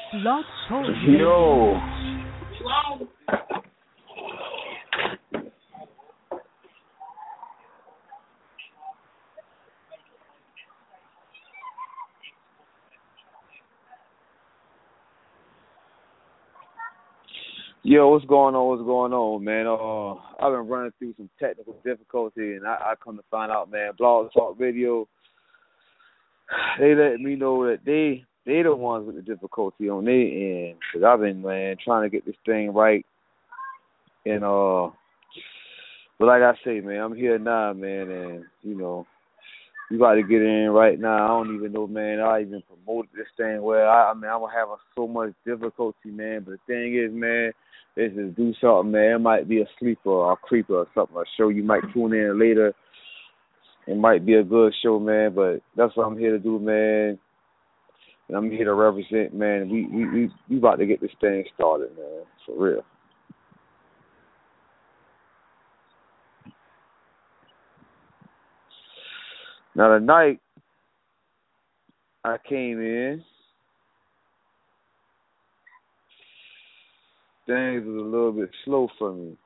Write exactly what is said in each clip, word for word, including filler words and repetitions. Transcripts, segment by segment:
Blog Talk Yo. Yo, what's going on? What's going on, man? Uh, I've been running through some technical difficulty, and I, I come to find out, man, Blog Talk Radio, they let me know that they they the ones with the difficulty on their end, because I've been, man, trying to get this thing right. And, uh, but like I say, man, I'm here now, man, and, you know, you got to get in right now. I don't even know, man, I even promoted this thing well. I, I mean, I'm having so much difficulty, man, but the thing is, man, is to do something, man. It might be a sleeper or a creeper or something, a show you might tune in later. It might be a good show, man, but that's what I'm here to do, man. And I'm here to represent, man. We we we, we about to get this thing started, man, for real. Now, tonight, I came in. Things was a little bit slow for me.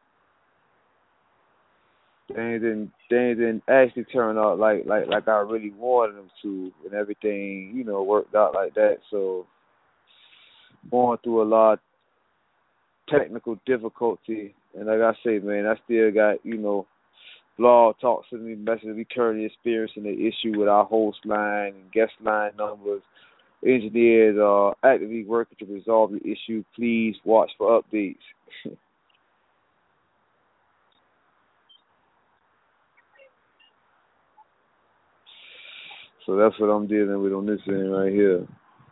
Things didn't, things didn't actually turn out like, like, like I really wanted them to, and everything, you know, worked out like that. So, going through a lot of technical difficulty, and like I say, man, I still got, you know, Blog Talk to me, messages we currently experiencing the issue with our host line and guest line numbers. Engineers are actively working to resolve the issue. Please watch for updates. So that's what I'm dealing with on this end right here.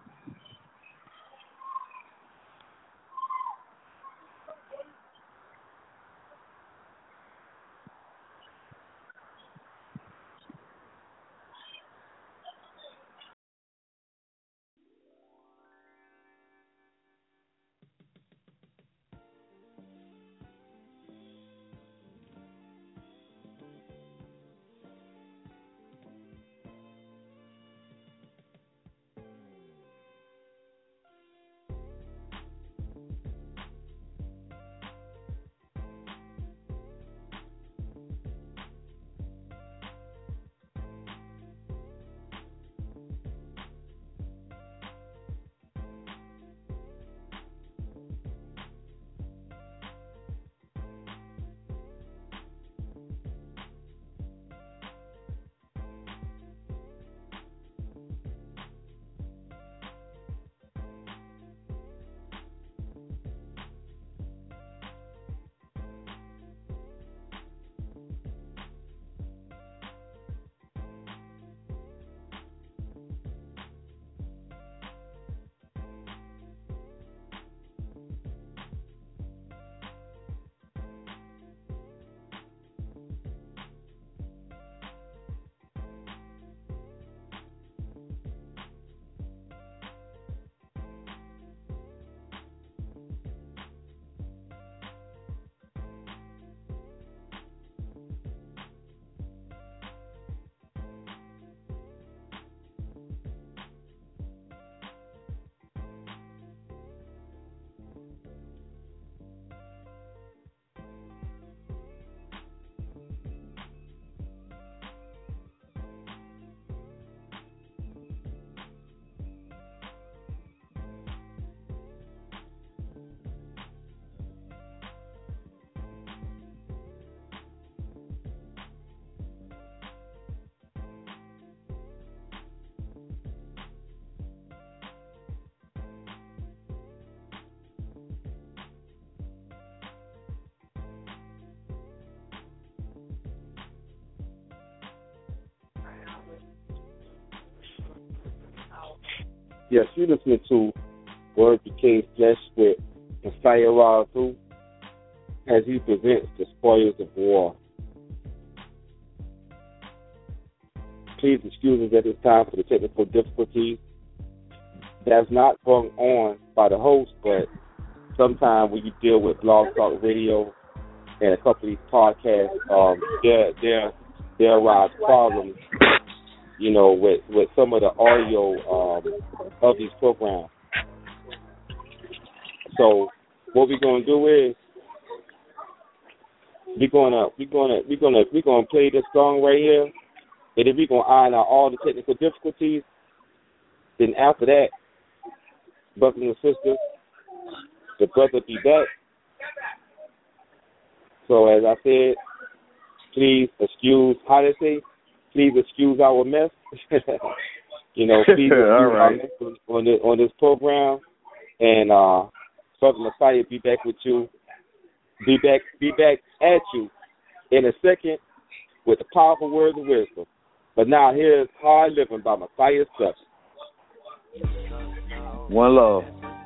Yes, you listening to Word Became Flesh with Messiah Razu as he presents the spoils of war. Please excuse us at this time for the technical difficulties. That's not brought on by the host, but sometimes when you deal with Blog Talk Radio and a couple of these podcasts, um, there there there arise problems, you know, with, with some of the audio um, of these programs. So what we're gonna do is we're gonna we're gonna we're gonna we're gonna play this song right here, and then we're gonna iron out all the technical difficulties. Then after that, brothers and sisters, the brother be back. So as I said, please excuse how they say, please excuse our mess. You know, please excuse our mess on this on this program. And uh Brother Messiah be back with you. Be back be back at you in a second with the powerful words of wisdom. But now here's Hard Living by Messiah Stubbs. One love.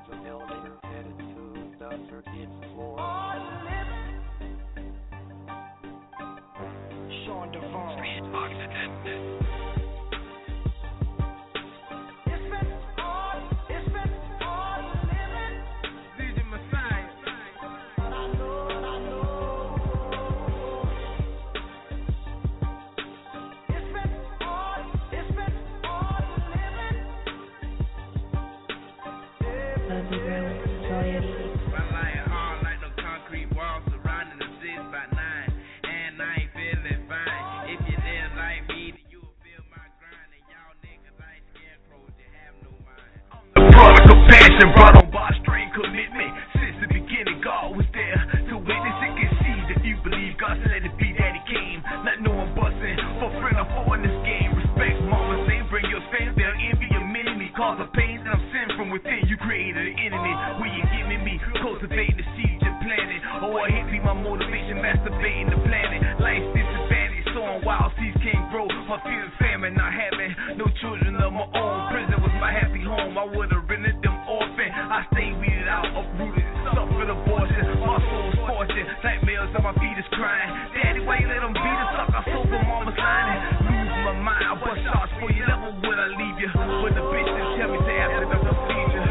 Brought on by straight commitment. Since the beginning, God was there to witness and can see that you believe God said let it be that He came. Not no one busting for friend or foe in this game. Respect, mama say, bring your stand there, envy your enemy. Cause the pain that I'm sent from within. You created an enemy. Will you give me me? Cultivating the seeds you're planting. Oh, I hate be my motivation, masturbating the planet. Life's disadvantage, so on wild seeds can't grow. My fear of famine, not having no children of my own. Prison was my happy home. I would have rented them orphan. I stay weeded out, uprooted, suffered abortion. My soul's fortune, nightmares on my feet is crying. Daddy, why you let them beat us up? I sold for mama's line. Lose my mind, I bust shots for you. Never would I leave you. But the bitch just tell me to after the procedure.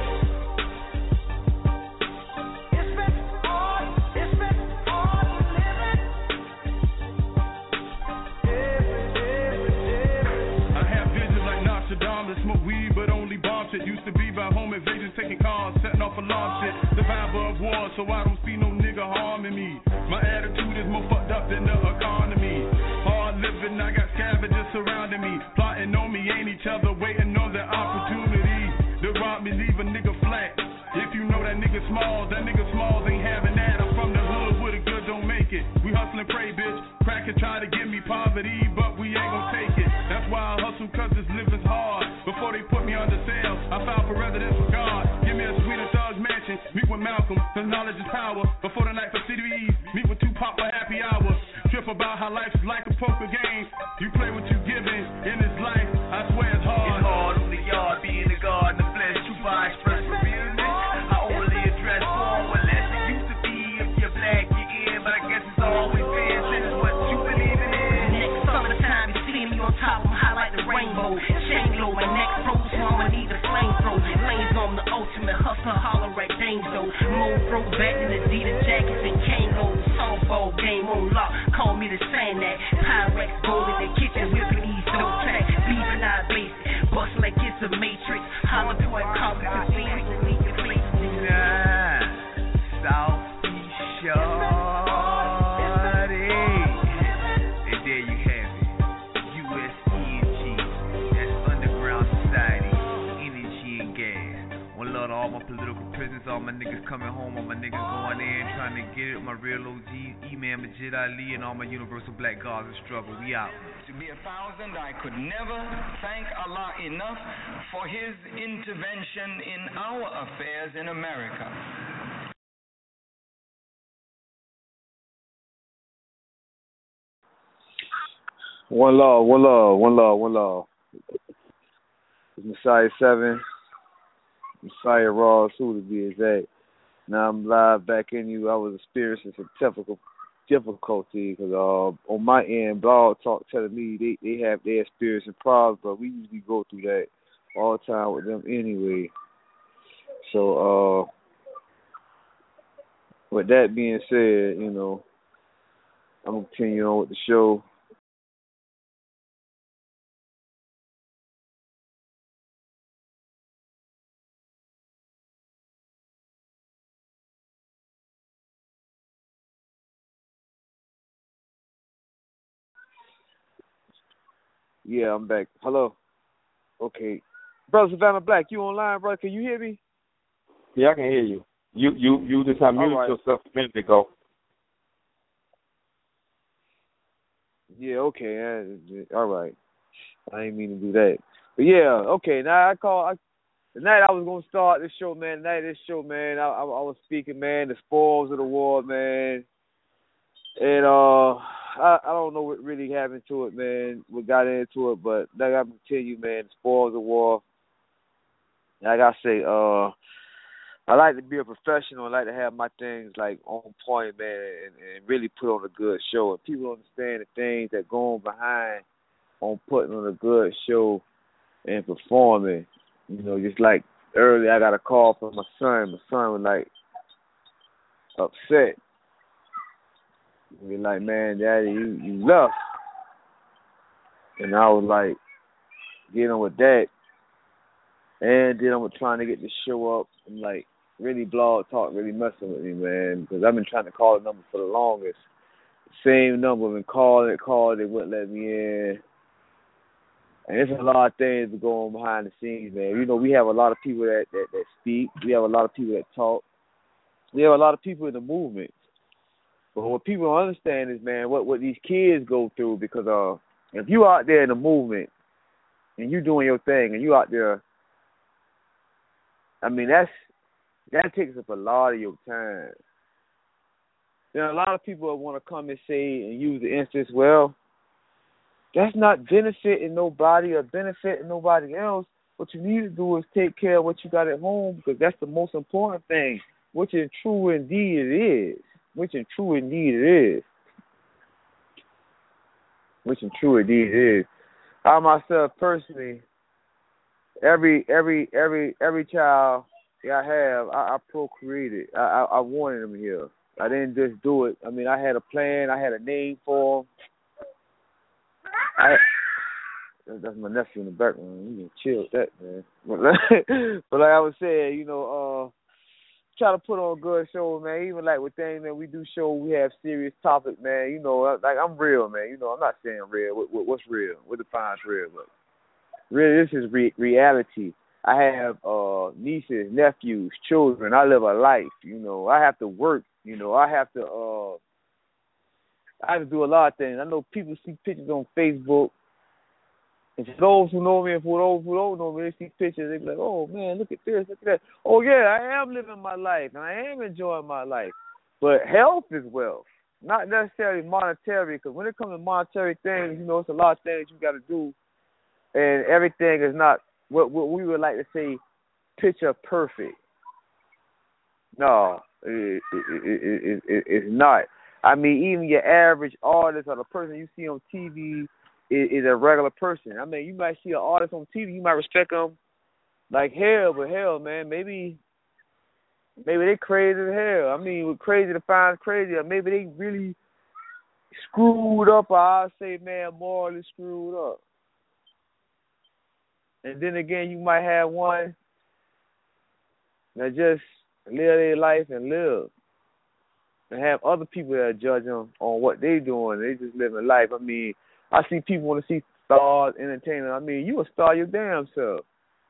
It's been hard, it's been hard living. I have visions like Nostradamus, smoke weed, but only bomb shit. Used to be by home invasions, taking cars, setting off alarm shit. Survivor of war, so I don't see no nigga harming me. My attitude is more fucked up than the economy. Hard living, I got scavengers surrounding me. Plotting on me, ain't each other, waiting on the opportunity to rob me, leave a nigga flat. If you know that nigga small, that nigga small ain't having that. I'm from the hood where the good don't make it. We hustle and pray, bitch. Crack and try to give me poverty, but we ain't gon' take it. That's why I hustle, cause this living's hard. Before they put me under sale, I filed for residence with God. Give me a suite of thugs mansion. Meet with Malcolm, cause knowledge is power. Before the night for C Ds, meet with Tupac for happy hour. Trip about how life is like a poker game. You play what you giving in this life. I swear it's hard. It's hard on the yard, being the God, the flesh, true by express for realness. I only address form what less it used to be. If you're black, you're in, but I guess it's always been. This is what you believe in. Next summertime, you see me on top, I'm high like the rainbow. Chain low, my neck froze, so I'ma need a flamethrower. Lanes on the ultimate hustler, holler right danger. More throw back in Adidas jackets and Kangol. Softball game on lock, call me the Sandat. Pyrex gold in the kitchen, whipping these dope track. Beefing out basic, bust like it's a matrix. Holler boy, competency, we can leave your place. Nah, Southeast Shorty. And there you have it, U S E N G. That's Underground Society, Energy and Gas. One love to all my political prisoners, all my niggas coming home, all my niggas going in, trying to get it, my real O Gs, E-Man, Majid Ali, and all my universal black guards in struggle. We out. To be a thousand, I could never thank Allah enough for His intervention in our affairs in America. One love, one love, one love, one love. It's Messiah seven, Messiah Ross, who to be exact. Now I'm live back in you. I was experiencing some typical difficulty because uh, on my end, Blog Talk telling me they, they have their experiencing problems, but we usually go through that all the time with them anyway. So, uh, with that being said, you know, I'm going to continue on with the show. Yeah, I'm back. Hello. Okay. Brother Savannah Black, you online, brother? Can you hear me? Yeah, I can hear you. You you you just unmuted right. yourself a minute ago. Yeah, okay. Uh, all right. I didn't mean to do that. But yeah, okay. Now I call. I, the night I was gonna start this show, man. The night of this show, man. I, I, I was speaking, man. The spoils of the war, man. And uh, I, I don't know what really happened to it, man. What got into it, but like I'm gonna tell you, man. The spoils of the war. Like I say, uh. I like to be a professional. I like to have my things like on point, man, and, and really put on a good show. And people understand the things that go on behind on putting on a good show and performing. You know, just like earlier, I got a call from my son. My son was like upset. He was like, "Man, Daddy, you, you left," and I was like, "Get on with that." And then I was trying to get the show up and like. Really, Blog Talk really messing with me, man, because I've been trying to call the number for the longest. Same number, I've been calling it, calling it, wouldn't let me in. And there's a lot of things that go on behind the scenes, man. You know, we have a lot of people that, that, that speak. We have a lot of people that talk. We have a lot of people in the movement. But what people don't understand is, man, what, what these kids go through, because uh, if you out there in the movement and you doing your thing and you out there, I mean, that's, that takes up a lot of your time. There are a lot of people that want to come and say and use the instance, well, that's not benefiting nobody or benefiting nobody else. What you need to do is take care of what you got at home, because that's the most important thing, which in true indeed it is. Which in true indeed it is. Which in true indeed it is. I myself personally, every every every every child Yeah, I have. I, I procreated. I, I I wanted them here. I didn't just do it. I mean, I had a plan. I had a name for them. I, that's my nephew in the background. You can chill with that, man. But like, but like I was saying, you know, uh, try to put on a good show, man. Even like with things that we do show, we have serious topics, man. You know, like I'm real, man. You know, I'm not saying real. What, what, what's real? What defines real? But really, this is re- reality. I have uh, nieces, nephews, children. I live a life, you know. I have to work, you know. I have to uh, I have to do a lot of things. I know people see pictures on Facebook. And for those who know me and for those who don't know me, they see pictures, they be like, oh, man, look at this, look at that. Oh, yeah, I am living my life, and I am enjoying my life. But health is wealth, not necessarily monetary, because when it comes to monetary things, you know, it's a lot of things you got to do, and everything is not What, what we would like to say, picture perfect. No, it, it, it, it, it, it's not. I mean, even your average artist or the person you see on T V is, is a regular person. I mean, you might see an artist on T V, you might respect them like hell, but hell, man, maybe maybe they crazy as hell. I mean, what crazy defines crazy, or maybe they really screwed up, or I'll say, man, morally screwed up. And then again, you might have one that just live their life and live. And have other people that judge them on what they doing. They just living life. I mean, I see people want to see stars, entertainment. I mean, you a star your damn self.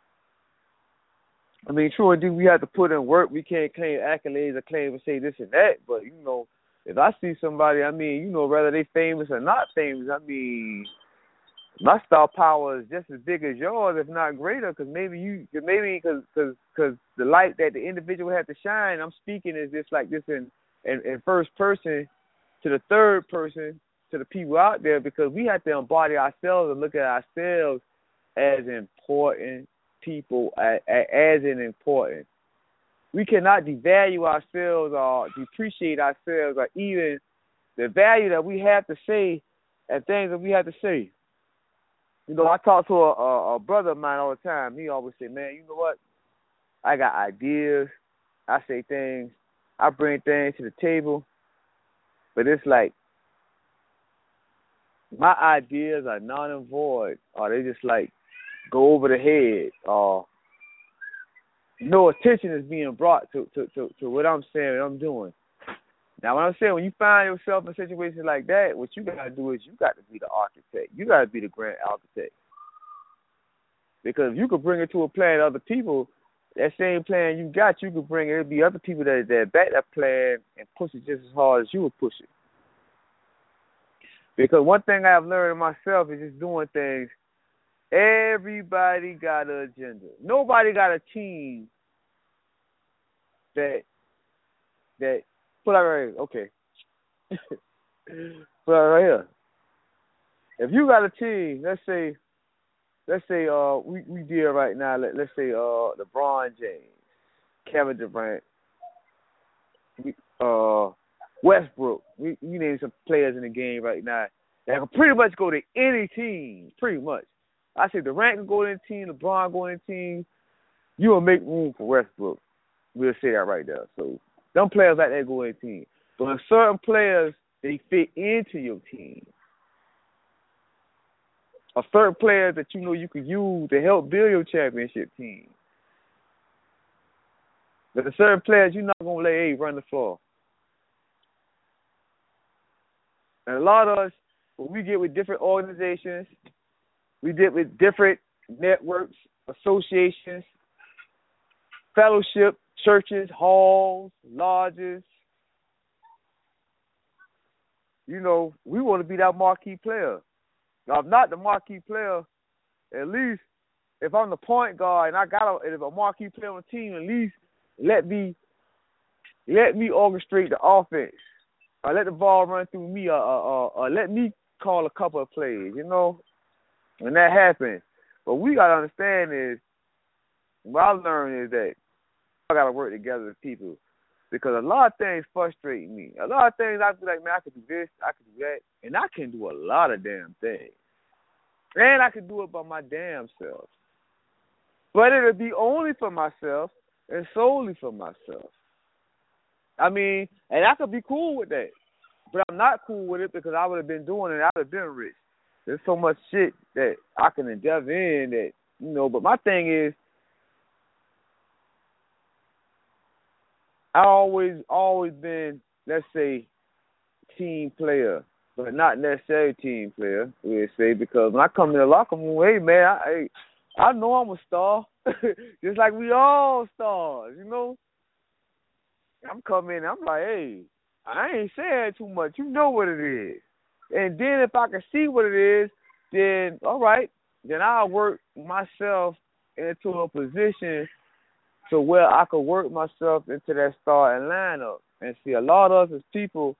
I mean, true indeed, we have to put in work. We can't claim accolades or claim and say this and that. But, you know, if I see somebody, I mean, you know, whether they famous or not famous, I mean, my star power is just as big as yours, if not greater, because maybe you, maybe because cause, cause the light that the individual had to shine, I'm speaking is just like this in, in, in first person to the third person, to the people out there, because we have to embody ourselves and look at ourselves as important people, as, as in important. We cannot devalue ourselves or depreciate ourselves or even the value that we have to say and things that we have to say. You know, I talk to a, a, a brother of mine all the time. He always say, man, you know what? I got ideas. I say things. I bring things to the table. But it's like my ideas are non and void, or they just like go over the head, or no attention is being brought to, to, to, to what I'm saying and I'm doing. Now, what I'm saying, when you find yourself in situations like that, what you got to do is you got to be the architect. You got to be the grand architect. Because if you could bring it to a plan to other people, that same plan you got, you could bring it. It'll be other people that, that back that plan and push it just as hard as you would push it. Because one thing I've learned myself is just doing things. Everybody got an agenda. Nobody got a team that, that, put out right here. Okay. Put out right here. If you got a team, let's say, let's say uh we, we did right now, let, let's say uh LeBron James, Kevin Durant, uh Westbrook. We, we name some players in the game right now that can pretty much go to any team, pretty much. I say Durant can go to any team, LeBron go to any team. You will make room for Westbrook. We'll say that right there. So them players like that go to any team. But certain players, they fit into your team. A certain player that you know you could use to help build your championship team. But the certain players you're not going to let A run the floor. And a lot of us, when we get with different organizations, we get with different networks, associations, fellowship, churches, halls, lodges. You know, we want to be that marquee player. Now, if not the marquee player, at least if I'm the point guard and I got a, if a marquee player on the team, at least let me let me orchestrate the offense. Or let the ball run through me, or, or, or let me call a couple of plays, you know? When that happens. What we got to understand is, what I learned is that I got to work together with people. Because a lot of things frustrate me. A lot of things I be like, man, I could do this, I could do that. And I can do a lot of damn things. And I can do it by my damn self. But it'll be only for myself and solely for myself. I mean, and I could be cool with that. But I'm not cool with it because I would have been doing it. I would have been rich. There's so much shit that I can endeavor in that, you know. But my thing is, I always, always been, let's say, team player, but not necessarily team player, we'd say, because when I come in the locker room, hey, man, I, I know I'm a star. Just like we all stars, you know. I'm coming in, I'm like, hey, I ain't saying too much. You know what it is. And then if I can see what it is, then, all right, then I'll work myself into a position to where I could work myself into that starting lineup. And see, a lot of us as people,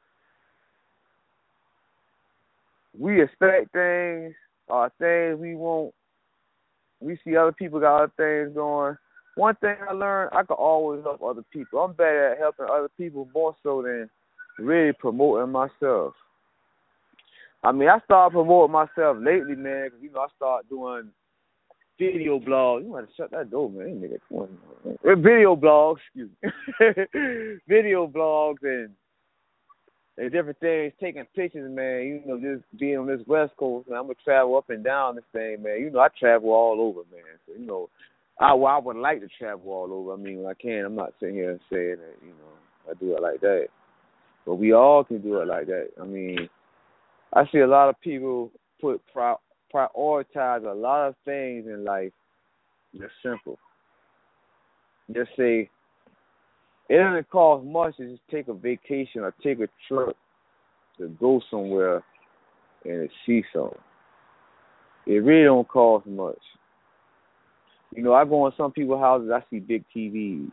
we expect things, or things we want. We see other people got other things going. One thing I learned, I could always help other people. I'm better at helping other people more so than really promoting myself. I mean, I started promoting myself lately, man, because, you know, I started doing video blogs. You want to shut that door, man. Nigga, come on, man. Video blogs, excuse me. Video blogs and, and different things, taking pictures, man. You know, just being on this West Coast, man. I'm going to travel up and down this thing, man. You know, I travel all over, man. So, you know, I, well, I would like to travel all over. I mean, when I can, I'm not sitting here saying that, you know, I do it like that. But we all can do it like that. I mean, I see a lot of people put pri- prioritize a lot of things in life. Just simple. Just say, it doesn't cost much to just take a vacation or take a trip to go somewhere and see something. It really don't cost much. You know, I go in some people's houses, I see big T Vs.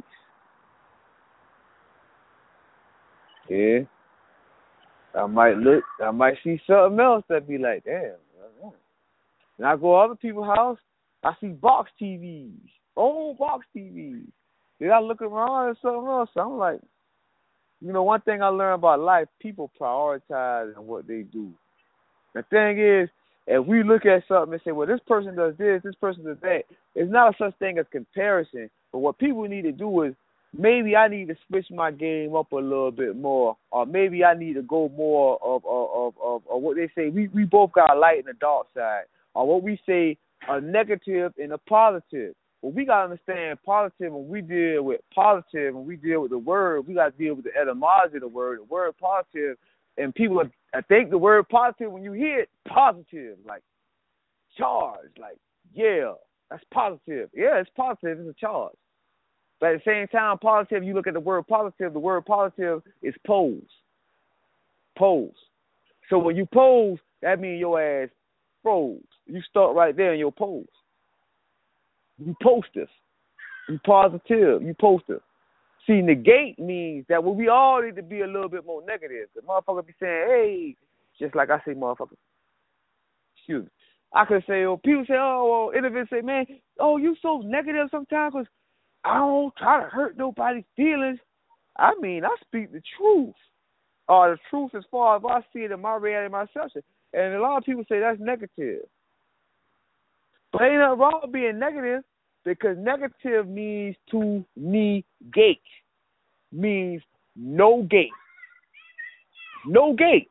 Yeah. I might look, I might see something else that be like, damn. And I go to other people's house, I see box T Vs, old box T Vs. Then I look around and something else. So I'm like, you know, one thing I learned about life, people prioritize in what they do. The thing is, if we look at something and say, well, this person does this, this person does that, it's not a such thing as comparison. But what people need to do is, maybe I need to switch my game up a little bit more, or maybe I need to go more of of of, of, of what they say. We we both got a light and a dark side, or what we say, a negative and a positive. But we got to understand positive when we deal with positive, when we deal with the word, we got to deal with the etymology of the word, the word positive. And people, I think the word positive, when you hear it, positive, like charge, like, yeah, that's positive. Yeah, it's positive, it's a charge. But at the same time, positive, you look at the word positive, the word positive is pose. Pose. So when you pose, that means your ass froze. You start right there in your pose. You posters. You positive. You poster. See, negate means that when we all need to be a little bit more negative. The motherfucker be saying, hey, just like I say, motherfucker. Excuse me. I could say, oh, people say, oh, well, individuals say, man, oh, you so negative sometimes because I don't try to hurt nobody's feelings. I mean, I speak the truth. Or the truth as far as I see it in my reality myself. And a lot of people say that's negative. But ain't nothing wrong with being negative because negative means to negate. Means no gate. No gate.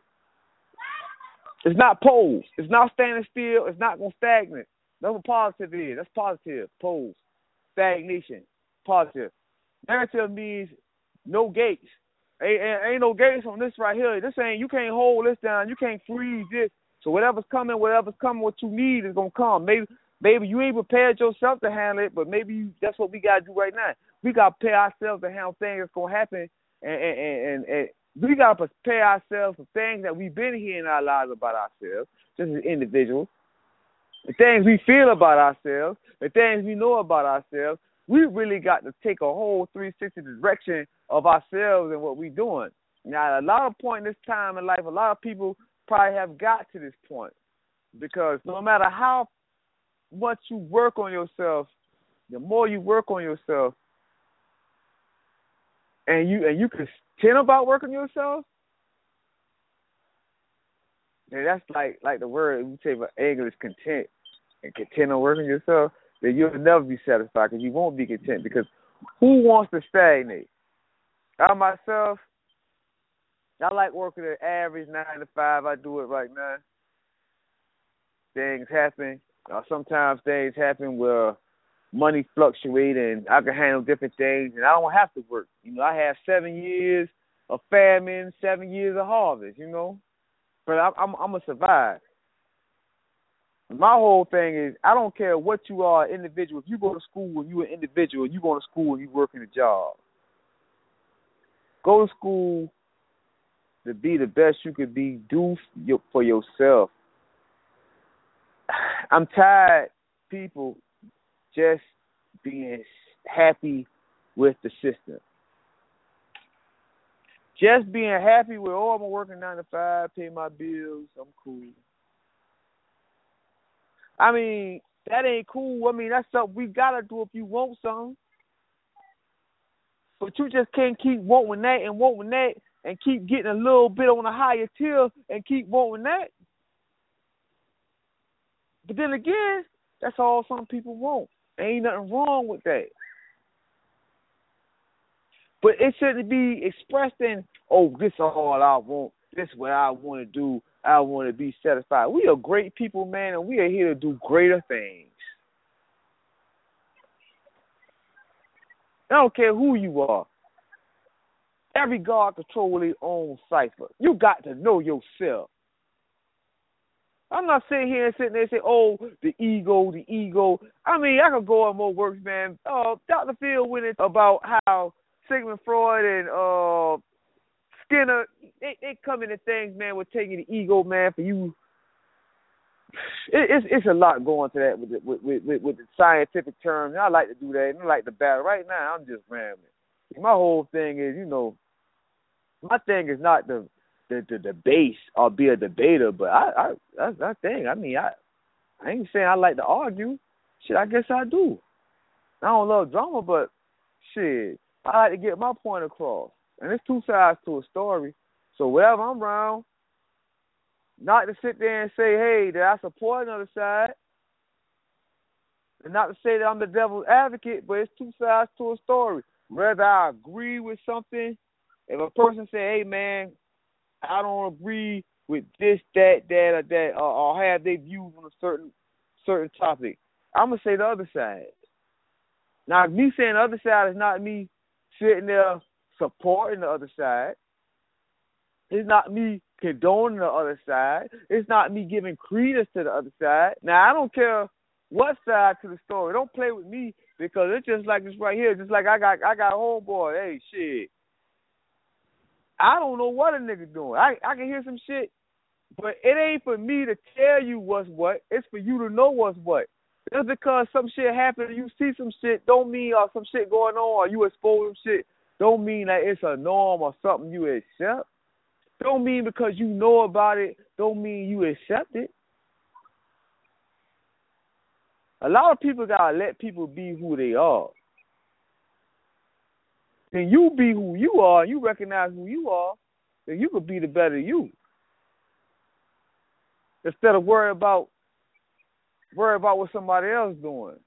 It's not pose. It's not standing still. It's not going to stagnate. That's what positive is. That's positive. Pose. Stagnation. Positive. Negative means no gates. Ain't, ain't no gates on this right here. This ain't, you can't hold this down. You can't freeze this. So whatever's coming, whatever's coming, what you need is going to come. Maybe maybe you ain't prepared yourself to handle it, but maybe you, that's what we got to do right now. We got to prepare ourselves to handle things that's going to happen, and, and, and, and we got to prepare ourselves for things that we've been hearing in our lives about ourselves, just as individuals, the things we feel about ourselves, the things we know about ourselves. We really got to take a whole three sixty direction of ourselves and what we're doing. Now, at a lot of point in this time in life, a lot of people probably have got to this point because no matter how much you work on yourself, the more you work on yourself, and you and you contend about working yourself, and that's like like the word we say for English, content, and content on working yourself. Then you'll never be satisfied because you won't be content because who wants to stagnate? I myself, I like working at average nine to five. I do it right now. Things happen. Uh, sometimes things happen where money fluctuates and I can handle different things and I don't have to work. You know, I have seven years of famine, seven years of harvest, you know. But I, I'm, I'm going to survive. My whole thing is I don't care what you are, individual. If you go to school and you're an individual, you go to school and you work in a job. Go to school to be the best you could be. Do for yourself. I'm tired of people just being happy with the system. Just being happy with, oh, I'm working nine to five, pay my bills, I'm cool. I mean, that ain't cool. I mean, that's something we got to do if you want something. But you just can't keep wanting that and wanting that and keep getting a little bit on a higher tier and keep wanting that. But then again, that's all some people want. Ain't nothing wrong with that. But it shouldn't be expressed in, oh, this is all I want. This is what I want to do. I want to be satisfied. We are great people, man, and we are here to do greater things. I don't care who you are. Every God controls his own cipher. You got to know yourself. I'm not sitting here and sitting there and say, oh, the ego, the ego. I mean, I could go on more works, man. Uh, Doctor Phil went in about how Sigmund Freud and uh, Skinner, they, they come into things, man, with taking the ego, man, for you. It, it's it's a lot going to that with the, with, with, with the scientific terms. I like to do that. I like the battle. Right now, I'm just rambling. My whole thing is, you know, my thing is not the the, the debate or be a debater, but I, I that's that thing. I mean, I I ain't saying I like to argue. Shit, I guess I do. I don't love drama, but shit, I like to get my point across. And there's two sides to a story. So wherever I'm around, not to sit there and say, hey, that I support another side. And not to say that I'm the devil's advocate, but it's two sides to a story. Whether I agree with something, if a person say, hey, man, I don't agree with this, that, that, or that, or, or have their views on a certain certain topic, I'm going to say the other side. Now, me saying the other side is not me sitting there supporting the other side. It's not me condoning the other side. It's not me giving credence to the other side. Now, I don't care what side to the story. Don't play with me because it's just like this right here. Just like I got I got a homeboy. Hey, shit. I don't know what a nigga doing. I, I can hear some shit, but it ain't for me to tell you what's what. It's for you to know what's what. Just because some shit happened and you see some shit don't mean or some shit going on or you expose some shit don't mean that it's a norm or something you accept. Don't mean because you know about it don't mean you accept it. A lot of people gotta let people be who they are. Then you be who you are, you recognize who you are, then you could be the better you. Instead of worry about worry about what somebody else doing.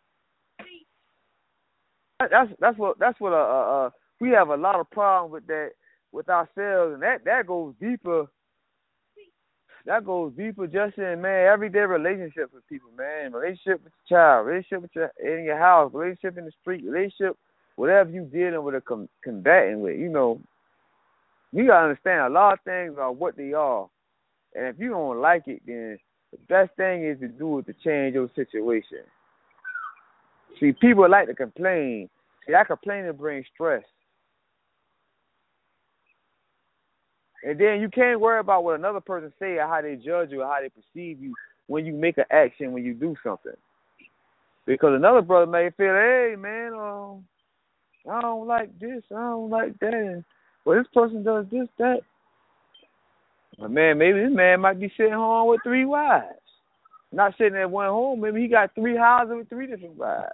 That's that's what that's what uh, uh, uh we have a lot of problems with that with ourselves, and that, that goes deeper. That goes deeper just in, man, everyday relationships with people, man. Relationship with your child, relationship with your, in your house, relationship in the street, relationship, whatever you dealing with or com- combating with. You know, you got to understand a lot of things are what they are. And if you don't like it, then the best thing is to do is to change your situation. See, people like to complain. See, that complaining brings stress. And then you can't worry about what another person say or how they judge you or how they perceive you when you make an action, when you do something. Because another brother may feel, hey, man, uh, I don't like this, I don't like that. And, well, this person does this, that. But, man, maybe this man might be sitting home with three wives. Not sitting at one home. Maybe he got three houses with three different wives.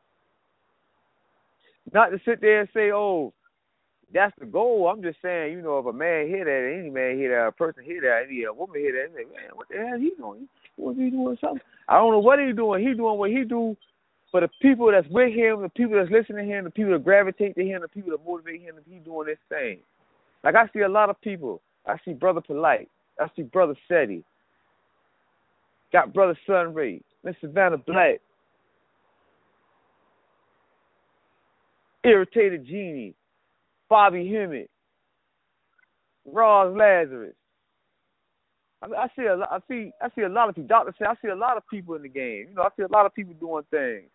Not to sit there and say, oh, that's the goal. I'm just saying, you know, if a man hear that, any man hear that, a person hear that, any a woman hear that, they say, man, what the hell he doing? What's he doing? Something? I don't know what he doing. He doing what he do for the people that's with him, the people that's listening to him, the people that gravitate to him, the people that motivate him. He doing this thing. Like I see a lot of people. I see Brother Polite. I see Brother Seti. Got Brother Sunray, Miss Savannah Black, Irritated Genie, Bobby Hemmett, Ross Lazarus. I mean, I see a lot. I see. I see a lot of people. Doctor said I see a lot of people in the game. You know, I see a lot of people doing things.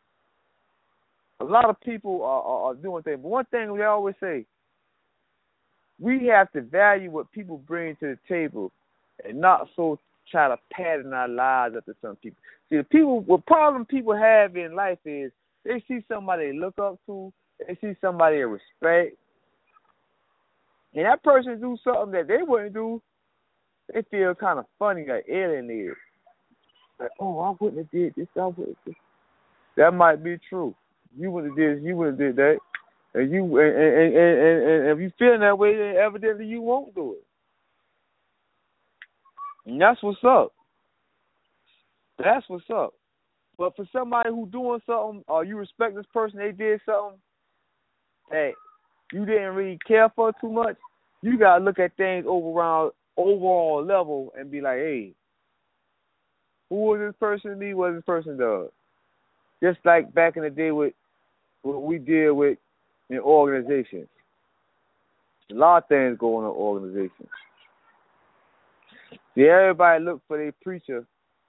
A lot of people are, are, are doing things. But one thing we always say, we have to value what people bring to the table, and not so try to pattern our lives after some people. See, the people. What problem people have in life is they see somebody they look up to. They see somebody they respect. And that person do something that they wouldn't do, they feel kind of funny, like alienated. Like, oh, I wouldn't have did this, I wouldn't have did. That might be true. You wouldn't have did this, you wouldn't have did that. And you and, and, and, and, and if you feeling that way, then evidently you won't do it. And that's what's up. That's what's up. But for somebody who doing something, or you respect this person, they did something that you didn't really care for too much, you got to look at things overall, overall level and be like, hey, who was this person to me, what this person does? Just like back in the day with what we did with in organizations. A lot of things go on in organizations. See, everybody look for their preacher,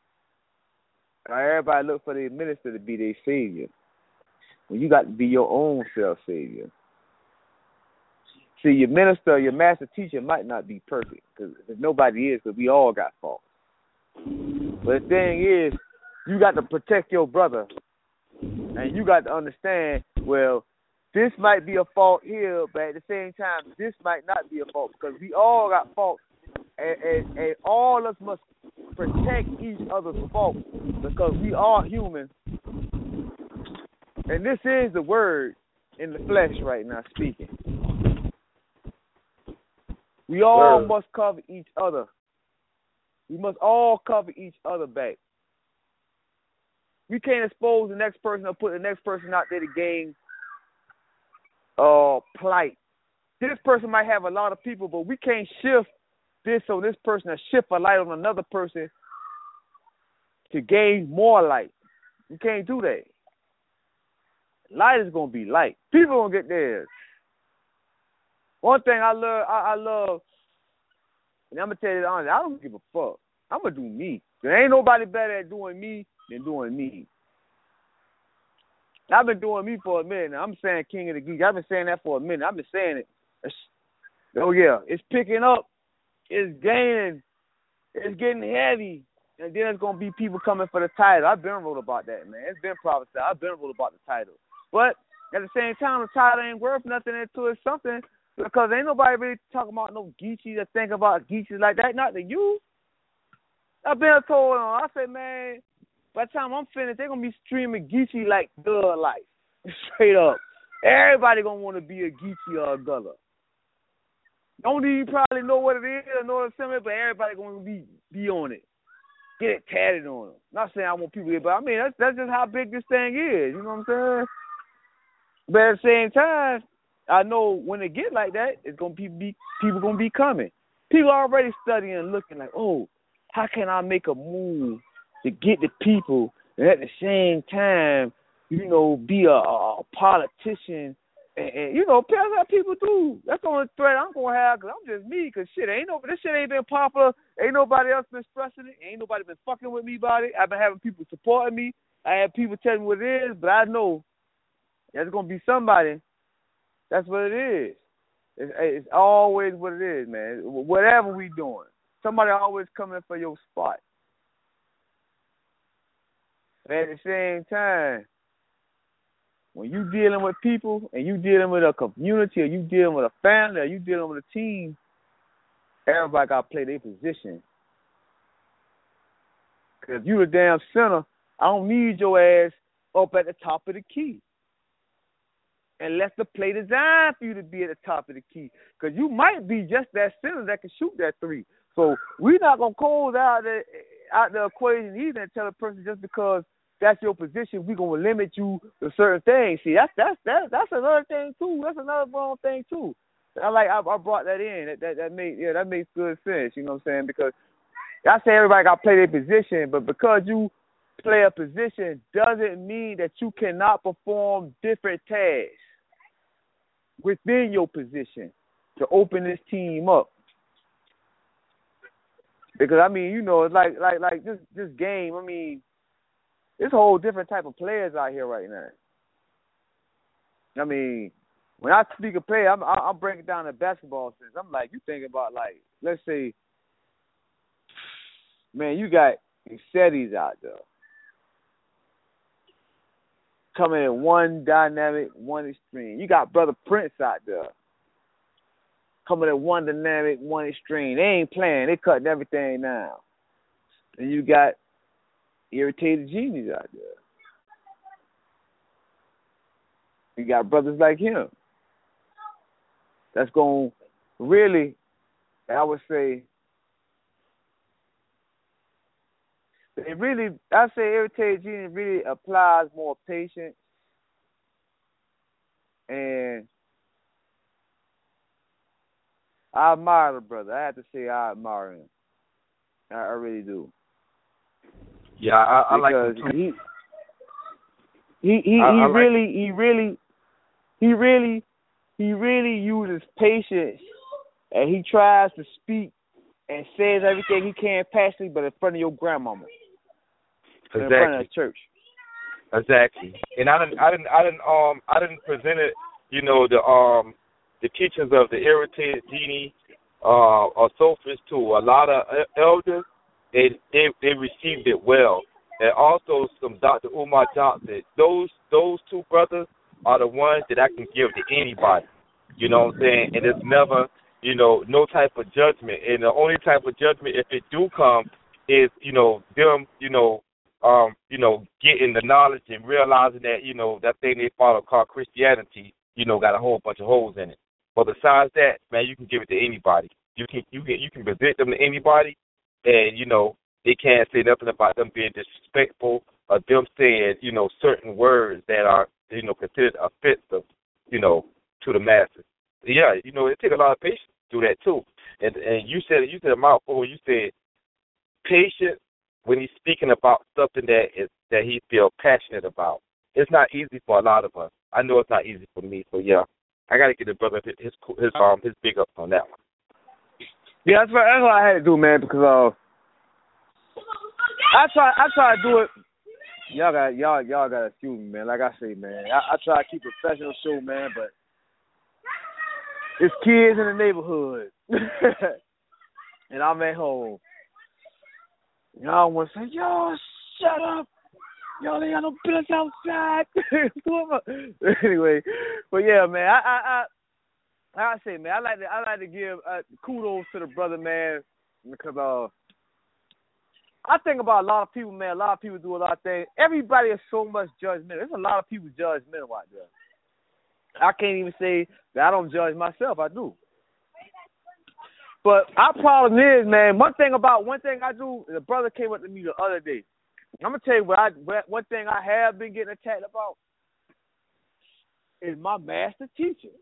or everybody look for their minister to be their savior. When you got to be your own self-savior. See, your minister, your master teacher might not be perfect, because nobody is, because we all got faults. But the thing is, you got to protect your brother, and you got to understand, well, this might be a fault here, but at the same time, this might not be a fault, because we all got faults, and, and, and all of us must protect each other's faults, because we are human. And this is the word in the flesh right now speaking. We all Sure. must cover each other. We must all cover each other back. We can't expose the next person or put the next person out there to gain uh, plight. This person might have a lot of people, but we can't shift this so this person will shift a light on another person to gain more light. We can't do that. Light is gonna be light. People gonna get theirs. One thing I love, I, I love, and I'm gonna tell you the honest, I don't give a fuck. I'm gonna do me. There ain't nobody better at doing me than doing me. I've been doing me for a minute now. I'm saying King of the Geeks. I've been saying that for a minute. I've been saying it. It's, oh yeah, it's picking up. It's gaining. It's getting heavy. And then there's going to be people coming for the title. I've been wrote about that, man. It's been prophesied. I've been wrote about the title. But at the same time, the title ain't worth nothing until it's something, because ain't nobody really talking about no Geechee or think about Geechees like that. Not to you. I've been told, I said, man, by the time I'm finished, they're going to be streaming Geechee like Thug Life. Straight up. Everybody going to want to be a Geechee or a Gullah. Don't even probably know what it is or know what it's similar, but everybody going to be, be on it. Get it tatted on them. Not saying I want people to, but I mean, that's that's just how big this thing is. You know what I'm saying? But at the same time, I know when it get like that, it's gonna be, be people gonna be coming. People are already studying and looking like, oh, how can I make a move to get the people and at the same time, you know, be a, a politician. And, and, you know, that's how people do. That's the only threat I'm going to have, because I'm just me, because shit, ain't no, this shit ain't been popular. Ain't nobody else been stressing it. Ain't nobody been fucking with me about it. I've been having people supporting me. I have people telling me what it is, but I know there's going to be somebody. That's what it is. It's, it's always what it is, man. Whatever we doing, somebody always coming for your spot. But at the same time, when you dealing with people and you dealing with a community or you dealing with a family or you dealing with a team, everybody got to play their position. Because if you the damn center, I don't need your ass up at the top of the key. Unless the play designed for you to be at the top of the key. Because you might be just that center that can shoot that three. So we're not going to close out the, out the equation either and tell a person just because that's your position, we're gonna limit you to certain things. See, that's that's that, that's another thing too. That's another wrong thing too. I like I, I brought that in. That that, that made yeah that makes good sense. You know what I'm saying? Because I say everybody got to play their position, but because you play a position doesn't mean that you cannot perform different tasks within your position to open this team up. Because I mean, you know, it's like like like this this game. I mean. There's a whole different type of players out here right now. I mean, when I speak of player, I'm, I'm breaking down the basketball sense. I'm like, you thinking about, like, let's say, man, you got Excetis out there. Coming in one dynamic, one extreme. You got Brother Prince out there. Coming in one dynamic, one extreme. They ain't playing. They cutting everything down. And you got Irritated Genies out there. You got brothers like him. That's going to really, I would say, it really, I say Irritated Genius really applies more patience and I admire the brother. I have to say I admire him. I, I really do. Yeah, I, I like him too. He he he, I, he I really like he really he really he really uses patience, and he tries to speak and says everything he can passionately, but in front of your grandmama, exactly. in front of the church. Exactly. And I didn't I didn't I didn't um I didn't present it, you know, the um the teachings of the Irritated Genie uh or Sophist to a lot of elders. They, they they received it well. And also some Doctor Umar Johnson. Those those two brothers are the ones that I can give to anybody. You know what I'm saying? And it's never, you know, no type of judgment. And the only type of judgment, if it do come, is, you know, them, you know, um, you know, getting the knowledge and realizing that, you know, that thing they follow called Christianity, you know, got a whole bunch of holes in it. But besides that, man, you can give it to anybody. You can you can you can present them to anybody. And, you know, they can't say nothing about them being disrespectful or them saying, you know, certain words that are, you know, considered offensive, you know, to the masses. Yeah, you know, it takes a lot of patience to do that, too. And and you said you said a mouthful. You said patience when he's speaking about something that is that he feels passionate about. It's not easy for a lot of us. I know it's not easy for me. So yeah, I got to get the brother his his his um his big ups on that one. Yeah, that's what, that's what I had to do, man, because uh, I try I try to do it. Y'all got y'all y'all got to excuse me, man. Like I say, man, I, I try to keep a professional show, man, but it's kids in the neighborhood, and I'm at home. Y'all want to say, yo, shut up. Y'all ain't got no business outside. Anyway, but yeah, man, I I I, I say, man, I like to I like to give uh, kudos to the brother, man, because uh. I think about a lot of people, man. A lot of people do a lot of things. Everybody is so much judgmental. There's a lot of people judgmental out there. I can't even say that I don't judge myself. I do. But our problem is, man, one thing about one thing I do, the brother came up to me the other day. I'm going to tell you what I, one thing I have been getting attacked about is my master teacher.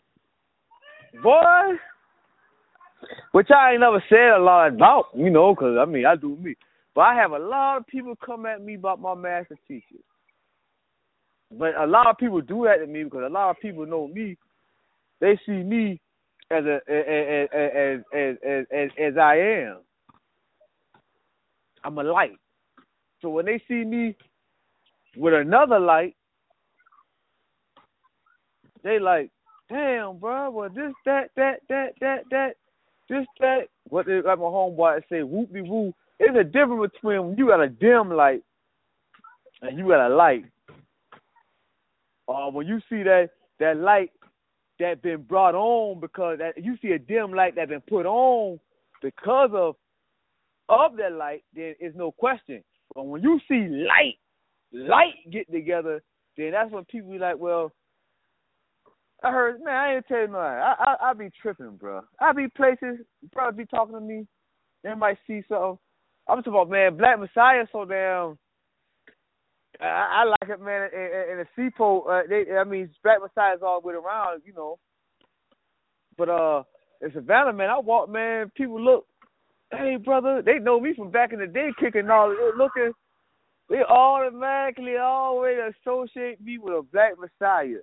Boy, which I ain't never said a lot about, you know, because, I mean, I do me. But I have a lot of people come at me about my master teacher. But a lot of people do that to me because a lot of people know me. They see me as a as as as as, as, as I am. I'm a light. So when they see me with another light, they like, damn, bro, well, this, that, that, that, that, that. This, that, what they, like my homeboy say, whoop-de-woo. There's a difference between when you got a dim light and you got a light. Or uh, when you see that, that light that been brought on because that, you see a dim light that been put on because of of that light, then it's no question. But when you see light, light get together, then that's when people be like, well, I heard, man, I ain't tell you nothing. I, I, I be tripping, bro. I be places, brothers be talking to me. They might see something. I'm talking about, man, Black Messiah so damn, I, I like it, man, in, in, in the Seaport. Uh, they, I mean, Black Messiah's all the way around, you know. But uh, in Savannah, man, I walk, man, people look, hey, brother, they know me from back in the day, kicking all, they looking, they automatically always associate me with a Black Messiah.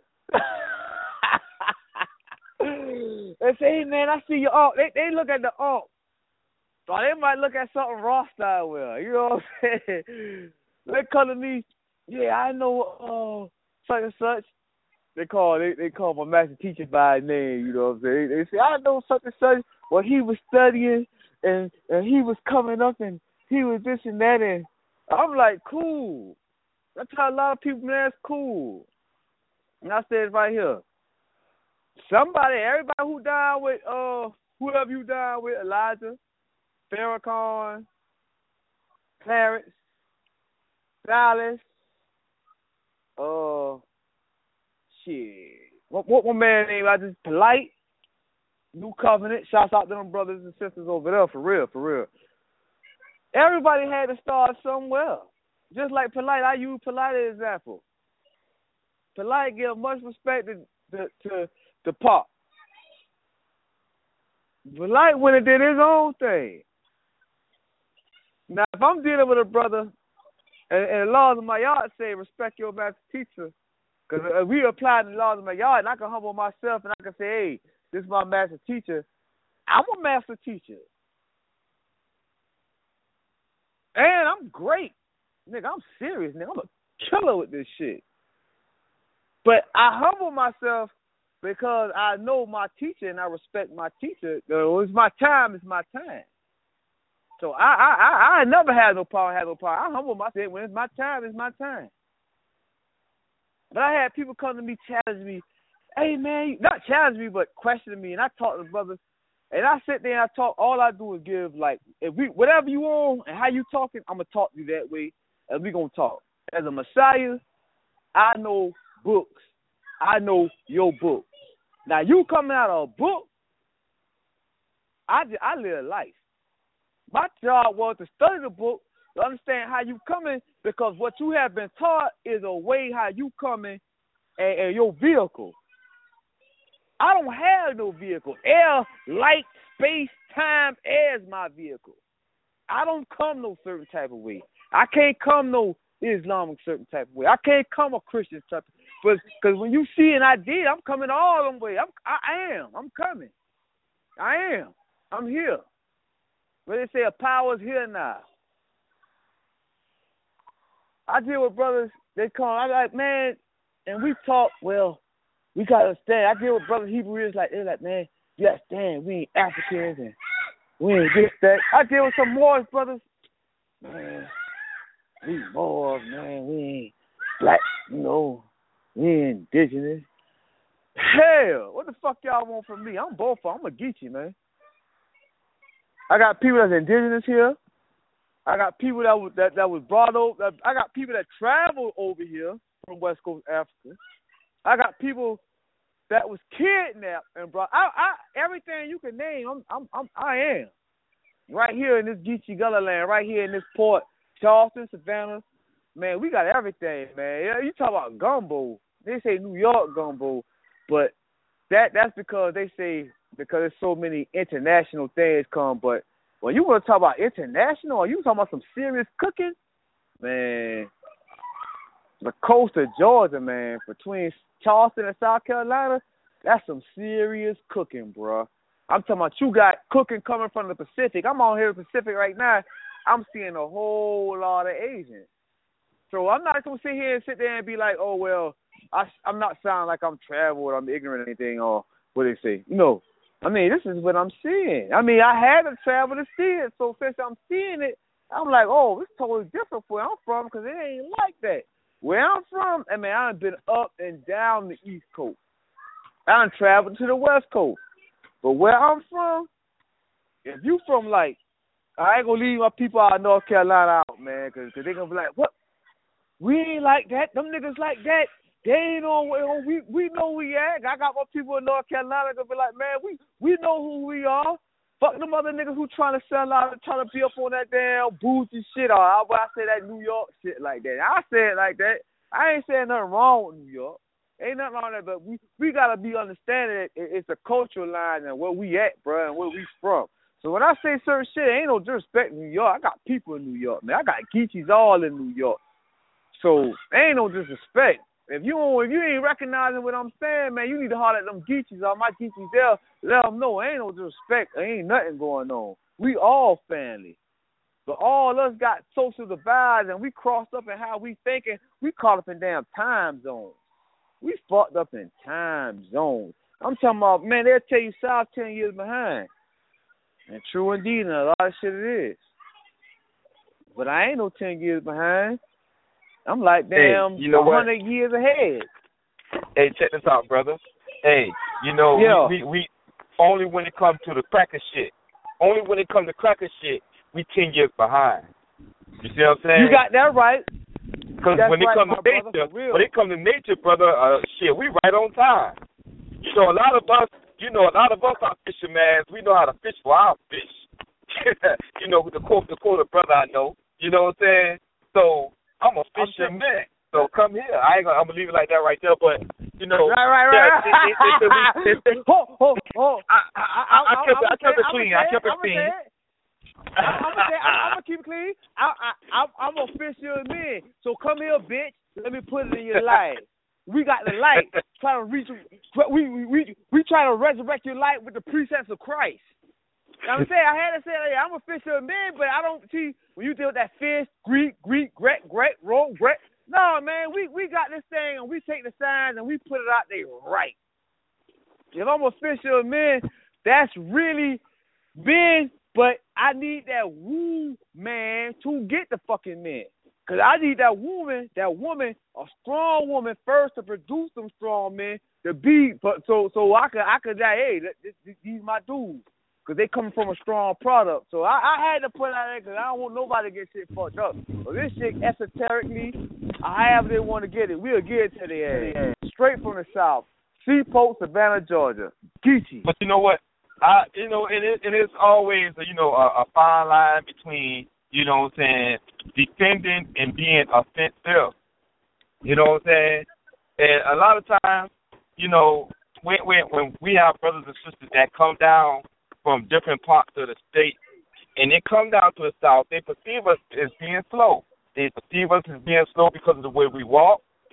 They say, hey, man, I see your art. They, they look at the art. Or they might look at something raw style with. You know what I'm saying? They come to me, yeah, I know uh, such and such. They call they, they call my master teacher by name, you know what I'm saying? They, they say, I know such and such. Well, he was studying and, and he was coming up and he was this and that. And I'm like, cool. That's how a lot of people, man, it's cool. And I said right here, somebody, everybody who down with, uh, whoever you down with, Elijah, Farrakhan, Clarence, Silas, uh, shit. What what one man name? I just Polite, New Covenant. Shouts out to them brothers and sisters over there, for real, for real. Everybody had to start somewhere. Just like Polite, I use Polite as an example. Polite give much respect to to to, to Pop. Polite went and did his own thing. Now, if I'm dealing with a brother, and, and the laws of my yard say respect your master teacher, because uh, we apply the laws of my yard, and I can humble myself, and I can say, hey, this is my master teacher. I'm a master teacher. And I'm great. Nigga, I'm serious, nigga. I'm a killer with this shit. But I humble myself because I know my teacher and I respect my teacher. It's my time, it's my time. So I I I, I never had no power, had no power. I humble myself. When it's my time, it's my time. But I had people come to me, challenge me. Hey, man, not challenge me, but question me. And I talk to the brothers. And I sit there and I talk. All I do is give, like, if we whatever you want and how you talking, I'm going to talk to you that way. And we going to talk. As a Messiah, I know books. I know your book. Now, you coming out of a book, I, just, I live life. My job was to study the book, to understand how you coming, because what you have been taught is a way how you coming and, and your vehicle. I don't have no vehicle. Air, light, space, time, air is my vehicle. I don't come no certain type of way. I can't come no Islamic certain type of way. I can't come a Christian type of way. But because when you see an idea, I'm coming all them way. I'm, I am. I'm coming. I am. I'm here. But they say a power's here now. I deal with brothers, they come, I'm like, man, and we talk, well, we got to understand. I deal with brothers, Hebrews, like, they're like, man, you understand, we ain't Africans and we ain't this, that. I deal with some Moors brothers, man, we Moors, man, we ain't black, you know, we ain't indigenous. Hell, what the fuck y'all want from me? I'm both, I'm a Geechee, man. I got people that's indigenous here. I got people that was that, that was brought over. I got people that traveled over here from West Coast Africa. I got people that was kidnapped and brought. I, I everything you can name. I'm, I'm, I'm I am right here in this Geechee Gullah land, right here in this port, Charleston, Savannah. Man, we got everything, man. You talk about gumbo. They say New York gumbo, but that that's because they say because there's so many international things come, but. When you want to talk about international, or you talking about some serious cooking, man, the coast of Georgia, man, between Charleston and South Carolina, that's some serious cooking, bro. I'm talking about you got cooking coming from the Pacific. I'm on here in the Pacific right now. I'm seeing a whole lot of Asians. So I'm not going to sit here and sit there and be like, oh, well, I, I'm not sounding like I'm traveled, I'm ignorant or anything, or what they say. No. I mean, this is what I'm seeing. I mean, I had to travel to see it, so since I'm seeing it, I'm like, oh, it's totally different from where I'm from because it ain't like that. Where I'm from, I mean, I've been up and down the East Coast. I done traveled to the West Coast. But where I'm from, if you from, like, I ain't going to leave my people out of North Carolina out, man, because they're going to be like, what? We ain't like that. Them niggas like that. They ain't on where we we know we at. I got more people in North Carolina gonna be like, man, we we know who we are. Fuck them other niggas who trying to sell out and trying to be up on that damn bougie shit. Or I, I say that New York shit like that. I say it like that. I ain't saying nothing wrong with New York. Ain't nothing wrong with that, but we we gotta be understanding it. It's a cultural line and where we at, bro, and where we from. So when I say certain shit, ain't no disrespect in New York. I got people in New York, man. I got Geechees all in New York. So ain't no disrespect. If you if you ain't recognizing what I'm saying, man, you need to holler at them Geechees. All my Geechees there, let them know ain't no disrespect. There ain't nothing going on. We all family. But all of us got social divides, and we crossed up in how we thinking. We caught up in damn time zones. We fucked up in time zones. I'm talking about, man, they'll tell you South ten years behind. And true indeed, and a lot of shit it is. But I ain't no ten years behind. I'm like, damn, hey, you know one hundred years ahead. Hey, check this out, brother. Hey, you know, yeah. we, we, we only when it comes to the cracker shit, only when it comes to cracker shit, we ten years behind. You see what I'm saying? You got that right. Because when it right, comes to nature, when it comes to nature, brother, uh, shit, we right on time. You know, a lot of us, you know, a lot of us are fishermen. We know how to fish for our fish. You know, the quote, the quote of brother I know. You know what I'm saying? So. I'm a fisherman, so come here. I ain't gonna, I'm gonna leave it like that right there, but you know, right, right, right. Hold, hold, hold. I, I, I kept, I kept it clean. I kept it clean. I'm gonna keep it clean. I, I, I'm a fisherman, so come here, bitch. Let me put it in your life. We got the light, trying to reach. We we we we trying to resurrect your light with the precepts of Christ. You know what I'm saying? I had to say, like, I'm a fisherman, but I don't see when you deal with that fish, Greek, Greek, Greek, Greek, roll, Greek. No, man, we, we got this thing and we take the signs and we put it out there right. If I'm a fisherman, that's really big, but I need that woo man to get the fucking man. Because I need that woman, that woman, a strong woman first to produce them strong men to be, but so so I could, I could say, hey, this, this, these my dudes. Because they coming from a strong product. So I, I had to put it out there because I don't want nobody to get shit fucked up. So this shit, esoterically, however they want to get it, we'll get it to the ass. Straight from the South. Seaport, Savannah, Georgia. Geechee. But you know what? I, you know, it is, it is always, you know, a, a fine line between, you know what I'm saying, defending and being offensive. You know what I'm saying? And a lot of times, you know, when, when, when we have brothers and sisters that come down from different parts of the state, and they come down to the South, they perceive us as being slow. They perceive us as being slow because of the way we walk.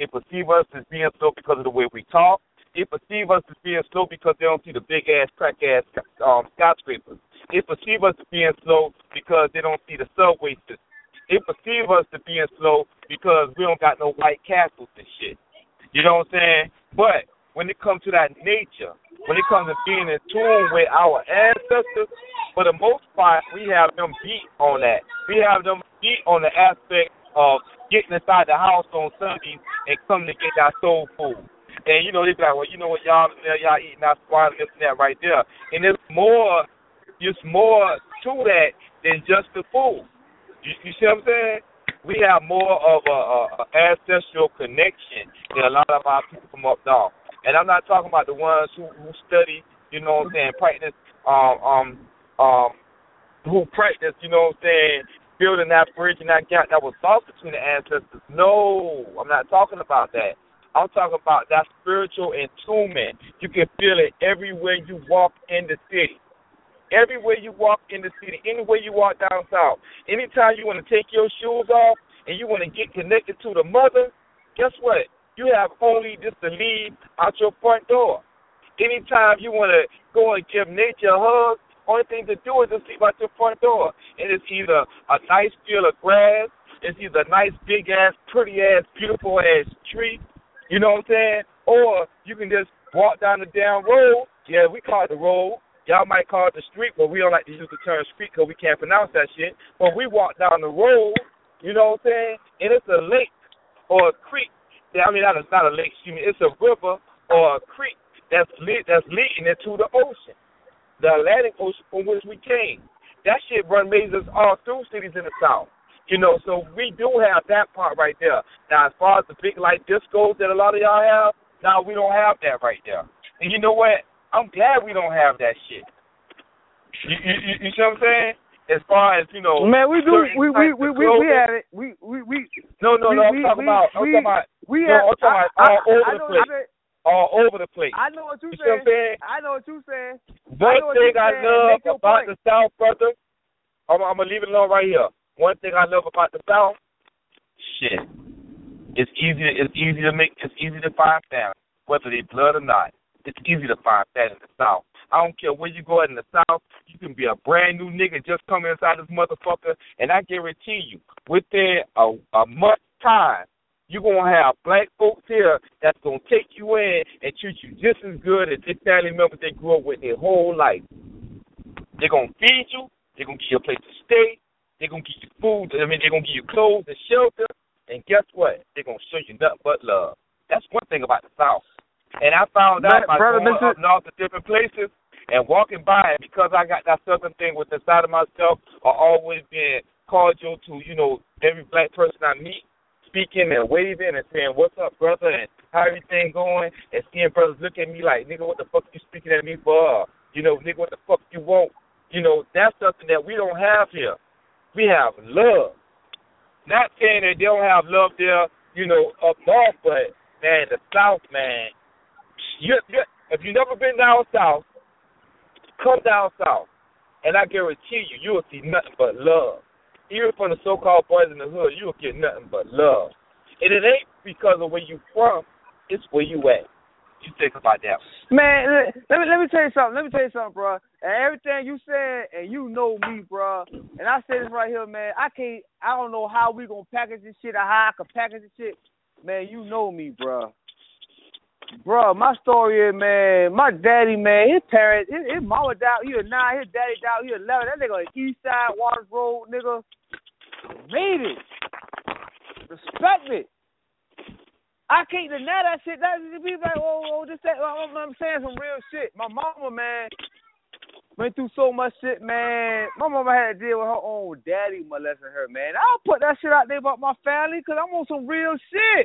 It perceives us as being slow because of the way we talk. It perceives us as being slow because they don't see the big-ass, crack-ass um, skyscrapers. It perceives us as being slow because they don't see the subway system. It perceives us as being slow because we don't got no white castles and shit. You know what I'm saying? But when it comes to that nature, when it comes to being in tune with our ancestors, for the most part, we have them beat on that. We have them beat on the aspect of getting inside the house on Sundays and coming to get our soul food. And, you know, they be like, well, you know what, y'all, y'all eating that squad, this and that right there. And it's more, it's more to that than just the food. You, you see what I'm saying? We have more of a, a, a ancestral connection than a lot of our people from up north. And I'm not talking about the ones who, who study, you know what I'm saying, practice, um, um, um, who practice, you know what I'm saying, building that bridge and that gap that was lost between the ancestors. No, I'm not talking about that. I'm talking about that spiritual attunement. You can feel it everywhere you walk in the city. Everywhere you walk in the city, anywhere you walk down south. Anytime you want to take your shoes off and you want to get connected to the mother, guess what? You have only just to leave out your front door. Anytime you want to go and give nature a hug, only thing to do is just leave out your front door. And it's either a nice field of grass, it's either a nice, big-ass, pretty-ass, beautiful-ass tree, you know what I'm saying? Or you can just walk down the damn road. Yeah, we call it the road. Y'all might call it the street, but we don't like to use the term street because we can't pronounce that shit. But we walk down the road, you know what I'm saying? And it's a lake or a creek. I mean, not a, not a lake, excuse me. It's a river or a creek that's lit, that's leading into the ocean, the Atlantic Ocean from which we came. That shit run mazes all through cities in the South. You know, so we do have that part right there. Now, as far as the big light discos that a lot of y'all have, now we don't have that right there. And you know what? I'm glad we don't have that shit. You, you, you, you see what I'm saying? As far as, you know, man, we do. We we we we, we had it. We we we. No, no, we, no. I'm we, talking we, about. I'm we, talking about. We no, have, I'm talking about I, all I, over I the know place. All over the place. I know what you're you saying. saying. I know what you're saying. One what thing I love about point. the South, brother. I'm, I'm gonna leave it alone right here. One thing I love about the South, shit. It's easy. It's easy to make. It's easy to find family, whether they blood or not. It's easy to find that in the South. I don't care where you go in the South. You can be a brand new nigga just coming inside this motherfucker, and I guarantee you, within a, a month's time, you're going to have black folks here that's going to take you in and treat you just as good as their family members they grew up with their whole life. They're going to feed you. They're going to give you a place to stay. They're going to give you food. I mean, they're going to give you clothes and shelter. And guess what? They're going to show you nothing but love. That's one thing about the South. And I found out by going up north to different places and walking by, and because I got that southern thing with inside of myself, I always been cordial to, you know, every black person I meet, speaking and waving and saying, what's up, brother, and how everything going, and seeing brothers look at me like, nigga, what the fuck you speaking at me for? You know, nigga, what the fuck you want? You know, that's something that we don't have here. We have love. Not saying that they don't have love there, you know, up north, but, man, the South, man, you, you, if you've never been down south, come down south, and I guarantee you, you will see nothing but love. Even from the so-called boys in the hood, you will get nothing but love. And it ain't because of where you from, it's where you at. You think about that. Man, let me let me tell you something. Let me tell you something, bro. And everything you said, and you know me, bro. And I say this right here, man. I can't. I don't know how we gonna package this shit or how I can package this shit. Man, you know me, bro. Bro, my story is, man, my daddy, man, his parents, his, his mama died, he was nine, his daddy died, he was eleven. That nigga on the east side, Waters Road, nigga. Made it. Respect it. I can't deny that shit. That people like, oh, oh, this, that. I'm, I'm saying some real shit. My mama, man, went through so much shit, man. My mama had to deal with her own daddy molesting her, man. I'll put that shit out there about my family because I'm on some real shit.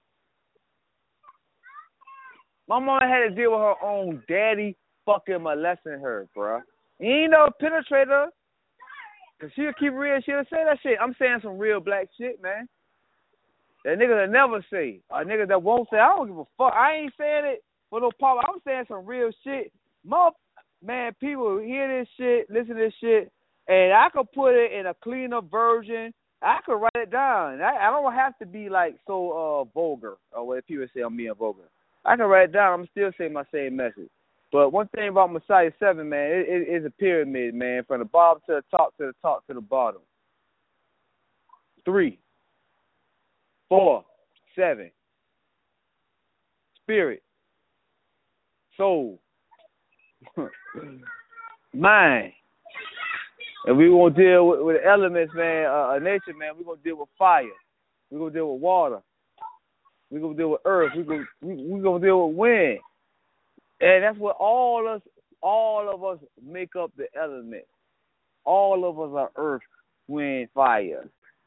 My mama had to deal with her own daddy fucking molesting her, bruh. You ain't no penetrator. Cause she'll keep real, she'll say that shit. I'm saying some real black shit, man. That nigga that never say. A nigga that won't say, I don't give a fuck. I ain't saying it for no problem. I'm saying some real shit. More, man, people hear this shit, listen to this shit, and I could put it in a cleaner version I could write it down. I, I don't have to be like so uh vulgar or what people say I'm being vulgar. I can write it down. I'm still saying my same message. But one thing about Messiah seven, man, it, it, it's a pyramid, man, from the bottom to the top to the top to the bottom. Three, four, seven. Spirit, soul, mind. And we're going to deal with, with the elements, man, uh, uh, nature, man. We're going to deal with fire. We're going to deal with water. We're going to deal with earth. We're going we, we're going to deal with wind. And that's what all us, all of us make up the elements. All of us are earth, wind, fire,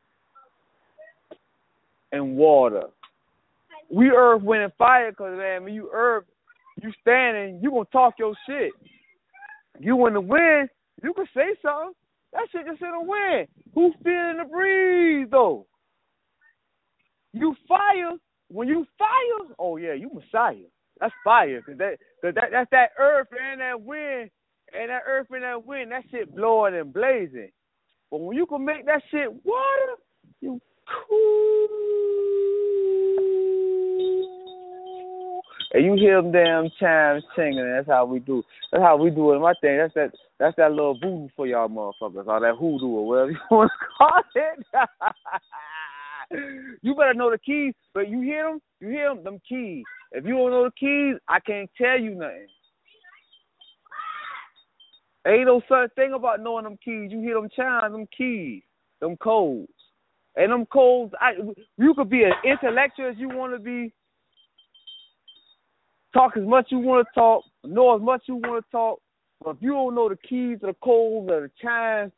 and water. We earth, wind, and fire because, man, when you earth, you standing, you going to talk your shit. You in the wind, you can say something. That shit just in the wind. Who feeling the breeze, though? You fire. When you fire, oh, yeah, you Messiah. That's fire. Cause that, cause that, that's that earth and that wind. And that earth and that wind, that shit blowing and blazing. But when you can make that shit water, you cool. And you hear them damn chimes singing. That's how we do. That's how we do it. My thing, that's that That's that little voodoo for y'all motherfuckers. Or that hoodoo or whatever you want to call it. You better know the keys. But you hear them? You hear them? Them keys. If you don't know the keys, I can't tell you nothing. Ain't no such thing about knowing them keys. You hear them chimes, them keys, them codes. And them codes, I, you could be as intellectual as you want to be, talk as much you want to talk, know as much you want to talk, but if you don't know the keys or the codes or the chimes,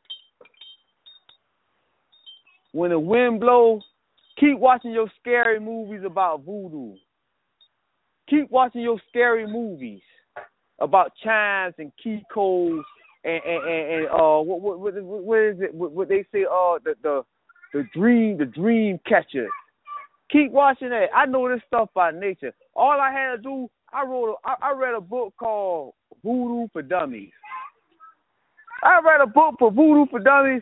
when the wind blows, keep watching your scary movies about voodoo. Keep watching your scary movies about chimes and key codes and and, and, and uh what, what what what is it? What, what they say? Uh the the the dream the dream catcher. Keep watching that. I know this stuff by nature. All I had to do, I wrote a, I, I read a book called Voodoo for Dummies. I read a book for Voodoo for Dummies.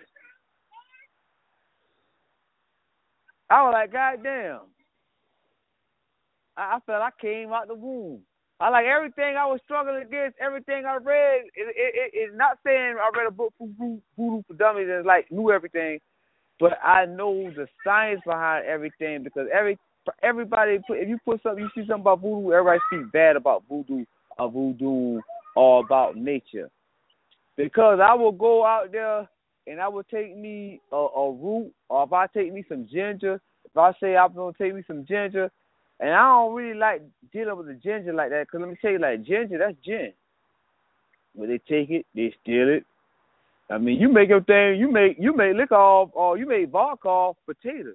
I was like, God damn. I, I felt I came out the womb. I like everything I was struggling against, everything I read. It, it, it, it's not saying I read a book for Voodoo for Dummies and like knew everything, but I know the science behind everything because every everybody, if you put something, you see something about voodoo, everybody speaks bad about voodoo or voodoo or about nature. Because I will go out there and I will take me a, a root, or if I take me some ginger, if I say I'm going to take me some ginger, and I don't really like dealing with the ginger like that, because let me tell you, like, ginger, that's gin. When they take it, they steal it. I mean, you make your thing, you make you make liquor off, or you make vodka off potatoes.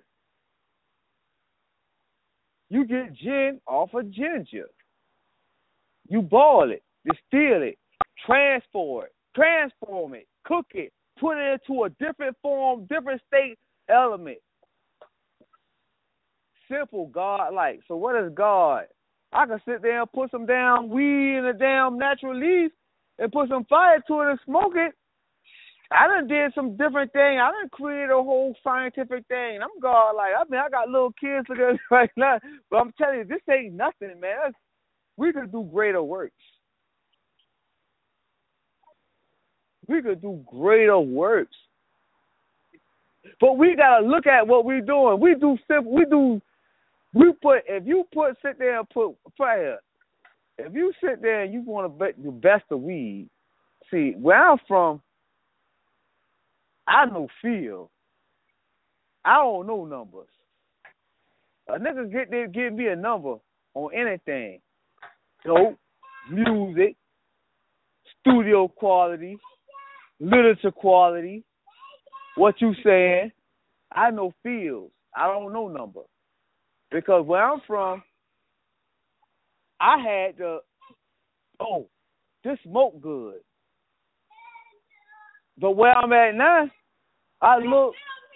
You get gin off of ginger. You boil it, distill it, transport it, transform it, cook it, put it into a different form, different state element. Simple, God-like. So what is God? I can sit there and put some damn weed in a damn natural leaf and put some fire to it and smoke it. I done did some different thing. I done created a whole scientific thing. I'm God-like. I mean, I got little kids looking at me right now, but I'm telling you, this ain't nothing, man. That's, we could do greater works. We could do greater works. But we gotta look at what we're doing. We do simple. We do. We put. If you put sit there and put prayer. If you sit there and you want to bet the best of weed, see where I'm from. I know feel. I don't know numbers. A nigga get there, give me a number on anything. Dope, music, studio quality, literature quality, what you saying. I know feels. I don't know number. Because where I'm from, I had to, oh, this smoke good. But where I'm at now, I look,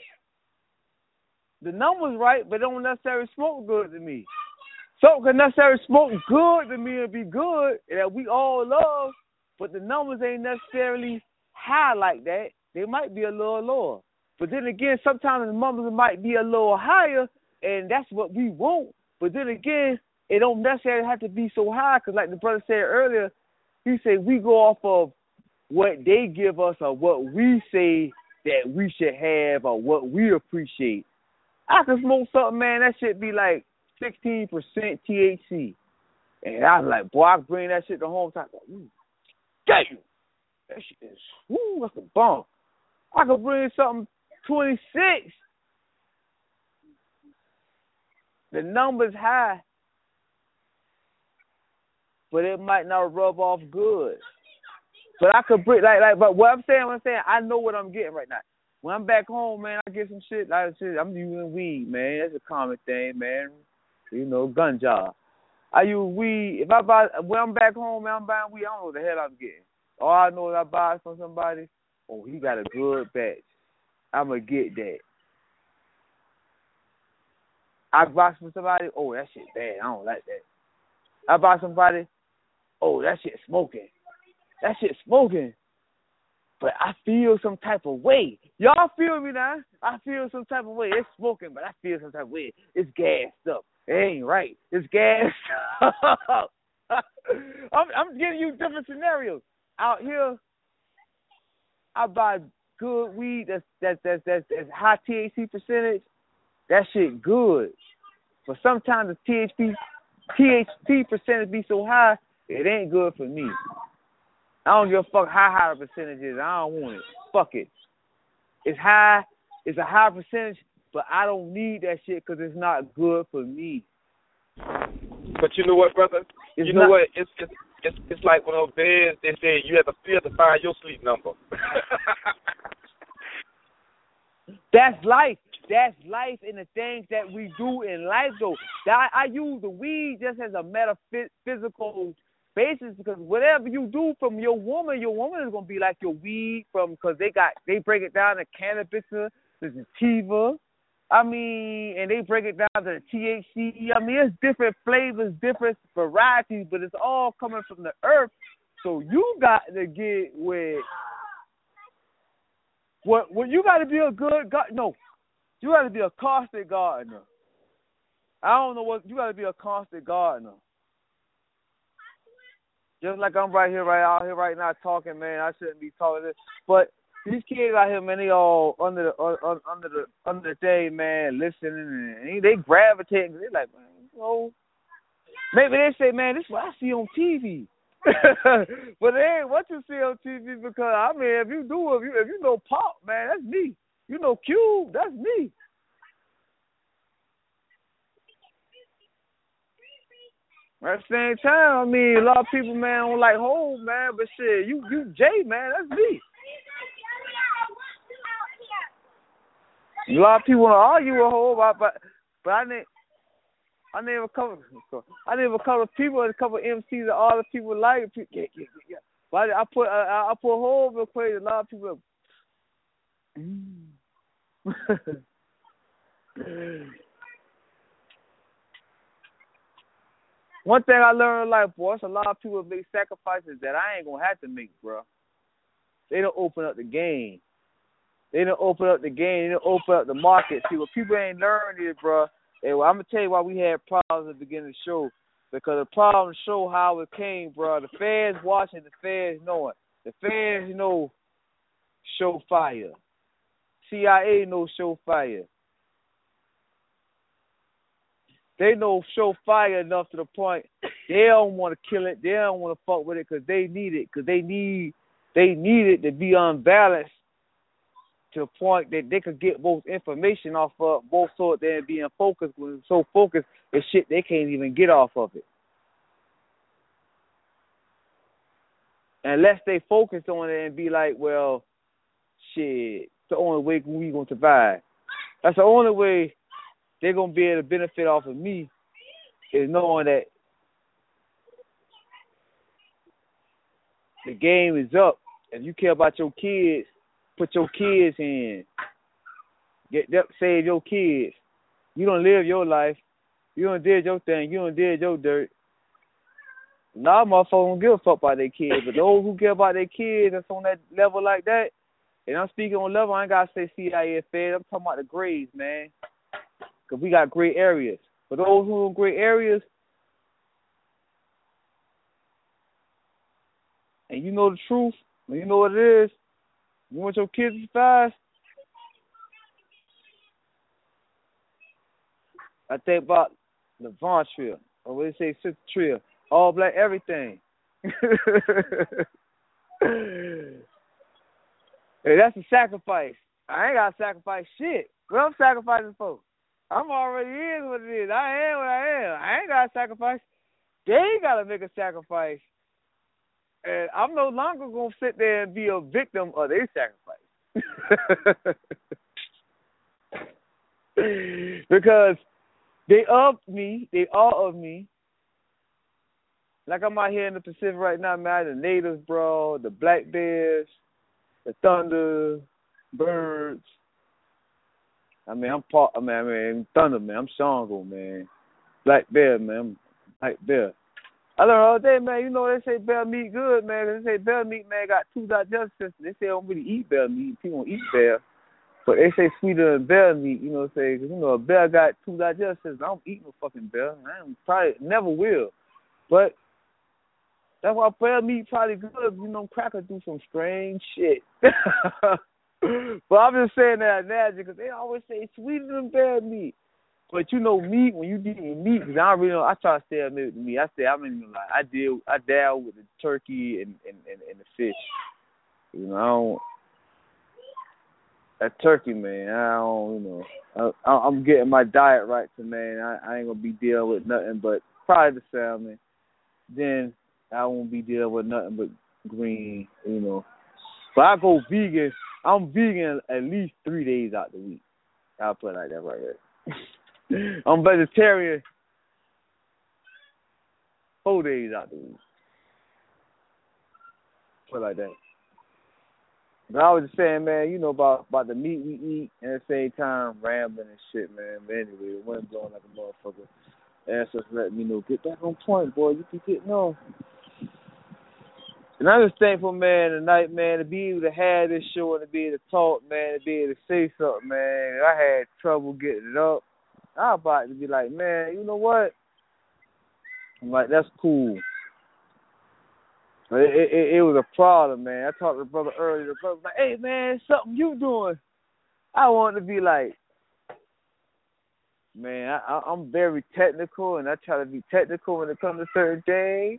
the numbers right, but don't necessarily smoke good to me. So can necessarily smoke good to me and be good that we all love, but the numbers ain't necessarily high like that. They might be a little lower. But then again, sometimes the numbers might be a little higher, and that's what we want. But then again, it don't necessarily have to be so high, because like the brother said earlier, he said we go off of what they give us or what we say that we should have or what we appreciate. I can smoke something, man, that shit be like sixteen percent T H C. And I was like, boy, I bring that shit to home. I go, ooh, damn, that shit is, ooh, that's a bomb. I could bring something twenty-six. The number's high, but it might not rub off good. But I could bring, like, like, but what I'm saying, what I'm saying, I know what I'm getting right now. When I'm back home, man, I get some shit, like shit, I'm using weed, man. That's a common thing, man. You know, gun job. I use weed. If I buy, when I'm back home, man, I'm buying weed, I don't know what the hell I'm getting. All I know is I buy it from somebody, oh, he got a good batch. I'm going to get that. I buy from somebody, oh, that shit bad. I don't like that. I buy somebody, oh, that shit smoking. That shit smoking. But I feel some type of way. Y'all feel me now? I feel some type of way. It's smoking, but I feel some type of way. It's gassed up. It ain't right. It's gassed up. I'm, I'm giving you different scenarios. Out here, I buy good weed that's that's that's that's, that's high T H C percentage. That shit good. But sometimes the T H C T H C percentage be so high, it ain't good for me. I don't give a fuck how high the percentage is. I don't want it. Fuck it. It's high. It's a high percentage, but I don't need that shit because it's not good for me. But you know what, brother? It's you know not, what? It's, it's it's it's like one of those beds. They say you have to you have to find your sleep number. That's life. That's life and the things that we do in life, though. I, I use the weed just as a metaphysical basis, because whatever you do from your woman, your woman is gonna be like your weed from, because they got they break it down to cannabis, the sativa. I mean, and they break it down to the T H C. I mean, it's different flavors, different varieties, but it's all coming from the earth. So you got to get with what? What you got to be a good God? No, you got to be a caustic gardener. I don't know what you got to be a caustic gardener. Just like I'm right here, right out here, right now talking, man. I shouldn't be talking this, but these kids out here, man, they all under the uh, under the under the day, man, listening, and they gravitate. They like, man, you know, maybe they say, man, this is what I see on T V, but it ain't what you see on T V, because I mean, if you do, if you if you know Pop, man, that's me. You know Cube, that's me. At the same time, I mean, a lot of people, man, don't like Hov, man, but shit, you, you Jay, man, that's me. A lot of people want to argue with Hov, but but I didn't, I never cover, I never cover people, a couple M Cs that all the people like. Yeah, yeah, yeah. But I, I put, I, I put Hov in equation. A lot of people. One thing I learned in life, boy, it's a lot of people make sacrifices that I ain't gonna have to make, bro. They don't open up the game. They don't open up the game. They don't open up the market. See, what people ain't learned is, bro. And well, I'm gonna tell you why we had problems at the beginning of the show. Because the problem show how it came, bro. The feds watching, the feds knowing. The feds, you know, show fire. C I A know show fire. They know show fire enough to the point they don't want to kill it. They don't want to fuck with it because they need it. Because they need, they need it to be unbalanced to the point that they could get both information off of both so they're being focused. When it's so focused, it's shit they can't even get off of it. Unless they focus on it and be like, well, shit, it's the only way we going to survive. That's the only way they're going to be able to benefit off of me, is knowing that the game is up. If you care about your kids, put your kids in. Get them, save your kids. You don't live your life. You don't did your thing. You don't did your dirt. Now motherfuckers don't give a fuck about their kids. But those who care about their kids that's on that level like that, And I'm speaking on level, I ain't got to say C I A Fed. I'm talking about the grades, man. Because we got gray areas. For those who are in gray areas, and you know the truth, and you know what it is, you want your kids to fast, I think about the Von Trill, or what they say, Sister Trill, all black everything. Hey, that's a sacrifice. I ain't got to sacrifice shit. What I'm sacrificing for? I'm already in what it is. I am what I am. I ain't got to sacrifice. They got to make a sacrifice. And I'm no longer going to sit there and be a victim of their sacrifice. Because they of me, they are of me. Like I'm out here in the Pacific right now, man, the natives, bro, the black bears, the thunder, birds. I mean, I'm part, I mean, I mean, thunder, man. I'm Shango, man. Black bear, man. I'm black bear. I learned all day, man. You know, they say bear meat good, man. They say bear meat, man, got two digestive systems. They say they don't really eat bear meat. People don't eat bear. But they say sweeter than bear meat, you know what I'm saying? Because, you know, a bear got two digestive systems. I don't eat no fucking bear. I ain't probably never will. But that's why bear meat probably good. You know, crackers do some strange shit. But I'm just saying that now because they always say sweeter than bear meat. But you know, meat, when you eating meat, because I don't really know, I try to stay away with the meat. I stay, I mean, like, I deal, I dabble with the turkey and, and, and, and the fish. You know, I don't, that turkey, man, I don't, you know, I, I'm getting my diet right, so, man, I, I ain't going to be dealing with nothing but probably the salmon. Then I won't be dealing with nothing but green, you know. But I go vegan. I'm vegan at least three days out the week. I'll put it like that right here. I'm vegetarian four days out the week. Put it like that. But I was just saying, man, you know, about, about the meat we eat, and at the same time, rambling and shit, man. But anyway, the wind blowing like a motherfucker. Ancestors letting me know, get back on point, boy. You keep getting on. And I'm just thankful, man, tonight, man, to be able to have this show and to be able to talk, man, to be able to say something, man. I had trouble getting it up. I was about to be like, man, you know what? I'm like, that's cool. But it, it, it was a problem, man. I talked to the brother earlier. The brother was like, hey, man, something you doing. I wanted to be like, man, I, I, I'm very technical, and I try to be technical when it comes to certain things.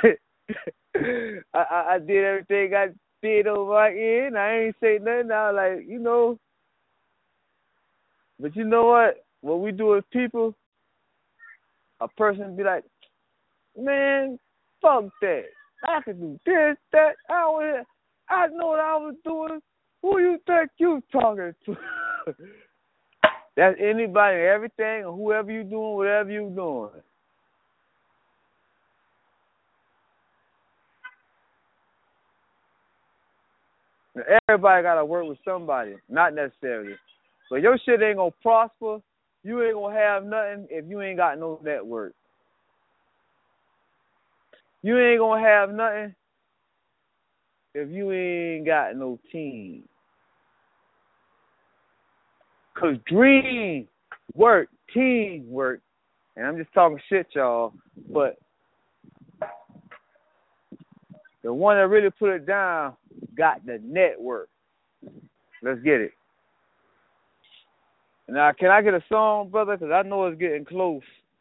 I, I, I did everything I did over my end. I ain't say nothing. I was like, you know. But you know what? What we do as people, a person be like, man, fuck that. I can do this, that. I, was, I know what I was doing. Who you think you talking to? That's anybody and everything, or whoever you doing, whatever you doing. Everybody got to work with somebody, not necessarily. But your shit ain't going to prosper. You ain't going to have nothing if you ain't got no network. You ain't going to have nothing if you ain't got no team. Because dream work, team work, and I'm just talking shit, y'all, but the one that really put it down got the network. Let's get it. Now, can I get a song, brother? Because I know it's getting close.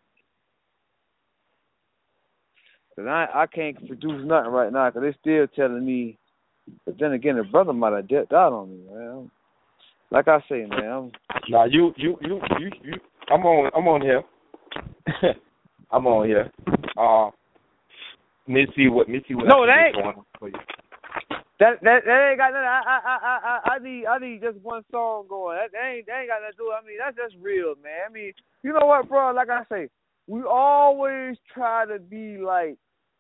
Because I, I can't produce nothing right now because they're still telling me. But then again, the brother might have dipped out on me, man. Like I say, man. I'm, nah, you, you, you, you, you. I'm on, I'm on here. I'm on here. Uh, let me see what, let me see what. No, that ain't. Going on for you. That, that that ain't got nothing. I I I I I need I need just one song going. That, that ain't that ain't got nothing to do. I mean, that's just real, man. I mean, you know what, bro? Like I say, we always try to be like.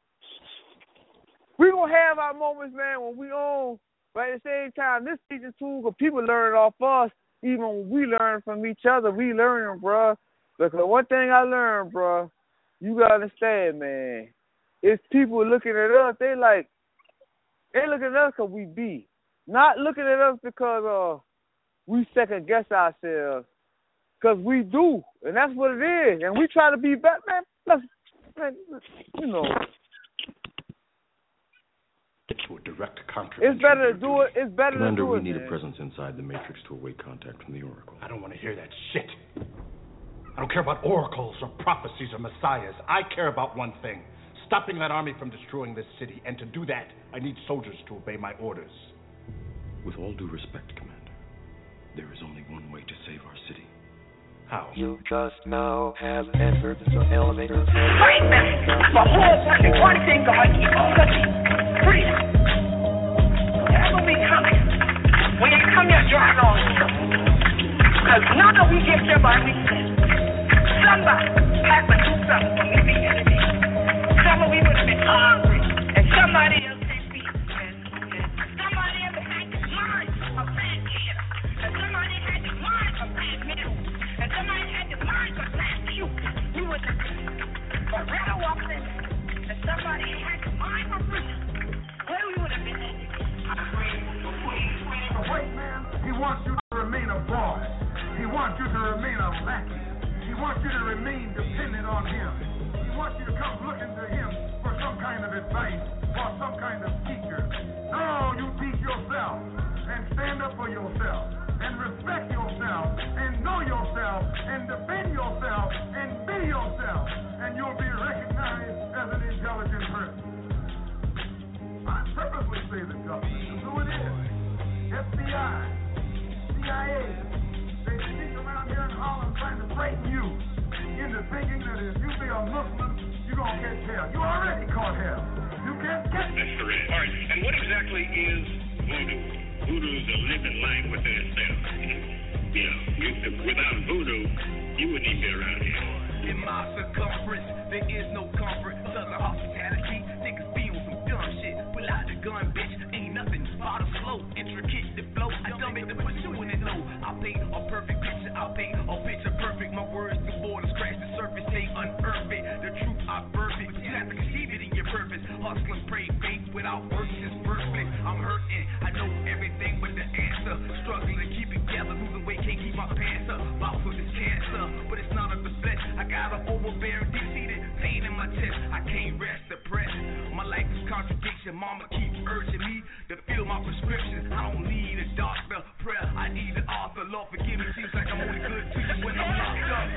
We gonna have our moments, man, when we on. But at the same time, this teaching tool, because people learn off us. Even when we learn from each other, we learning, bro. Because one thing I learned, bro, you gotta understand, man. It's people looking at us. They like. They look at us because we be. Not looking at us because uh we second guess ourselves, because we do, and that's what it is. And we try to be better, man. Let's, man, you know. Get to a direct contravention. It's better to do it. It's better Commander, to do it. we need man. a presence inside the Matrix to await contact from the Oracle. I don't want to hear that shit. I don't care about oracles or prophecies or messiahs. I care about one thing: stopping that army from destroying this city. And to do that, I need soldiers to obey my orders. With all due respect, Commander, there is only one way to save our city. How? You just now have entered the elevator. Wait a minute! The whole fucking one thing going to keep on looking. Freedom. That will be coming. We ain't come here drawing on you. Because now that we get them our weakness, somebody had to do something for me being today. Some of we would have been hungry, and somebody else had feet. Somebody else had the mind of bad kid. And somebody had the mind of bad middle. And somebody had the mind of bad cute. We would have but rather walked in, and somebody had the mind of freedom. Where we would have been at. The white man, he wants you to remain a boy. He wants you to remain a lackey. He wants you to remain dependent on him. He wants you to come looking to him for some kind of advice or some kind of teacher. No, you teach yourself and stand up for yourself and respect yourself and know yourself and defend yourself and be yourself, and you'll be recognized as an intelligent person. I purposely say the government is who it is. F B I, C I A, they sneak around here in Harlem trying to frighten you into thinking that if you be a Muslim, you're going to catch hell. You already caught hell. You can't catch it. That's correct. All right, and what exactly is voodoo? Voodoo is a living life within itself. You know, you, without voodoo, you wouldn't even be around here. In my circumference, there is no comfort. Southern hospitality, niggas be on some dumb shit. Pull out the gun, bitch. Ain't nothing but a slow, intricate the flow. I dumb it to put you in it low. I paint a perfect picture. I paint a picture perfect. My words, the borders, scratch the surface. They unearth it. The truth, I birth it. You have to conceive it in your purpose. Hustling, pray, faith without work is worthless. I'm hurting. I know everything but the answer. Struggling to keep it together. Losing weight, can't keep my pants up. Bout for this cancer, but it's not of the flesh. I got an overbearing, deep-seated pain in my chest. I can't rest depressed. My life is contradiction. Mama keeps urging me to fill my prescription. I don't need a doctor, prayer. I need an author. Lord, forgive me. Seems like I'm only good to you when I'm locked up.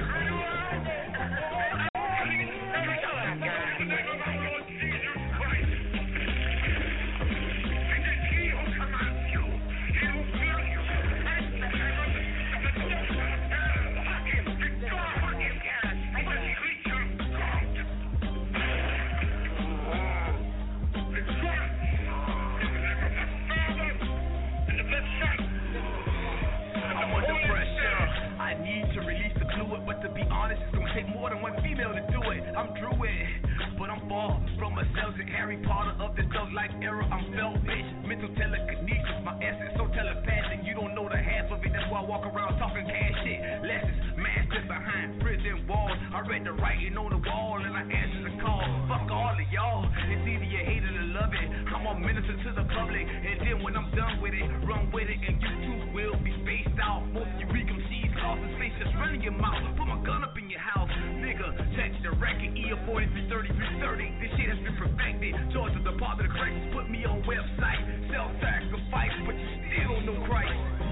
But to be honest, it's gonna take more than one female to do it. I'm Druid, but I'm far from a Celtic Harry Potter of this thug life era. I'm selfish, mental telekinesis, my essence so telepathic. You don't know the half of it, that's why I walk around talking cash shit. Lessons mastered behind prison walls. I read the writing on the wall and I answered the call. Fuck all of y'all, it's either you hate it or love it. I'm a minister to the public, and then when I'm done with it, run with it, and you too will be spaced out. Most of you weak M Cs lost in space, just running your mouth. Put my gun up in your house, nigga. Check the record, E O forty-three thirty-three thirty. This shit has been perfected. Georgia Department of Corrections put me on website. Self-sacrifice, but you still don't know Christ.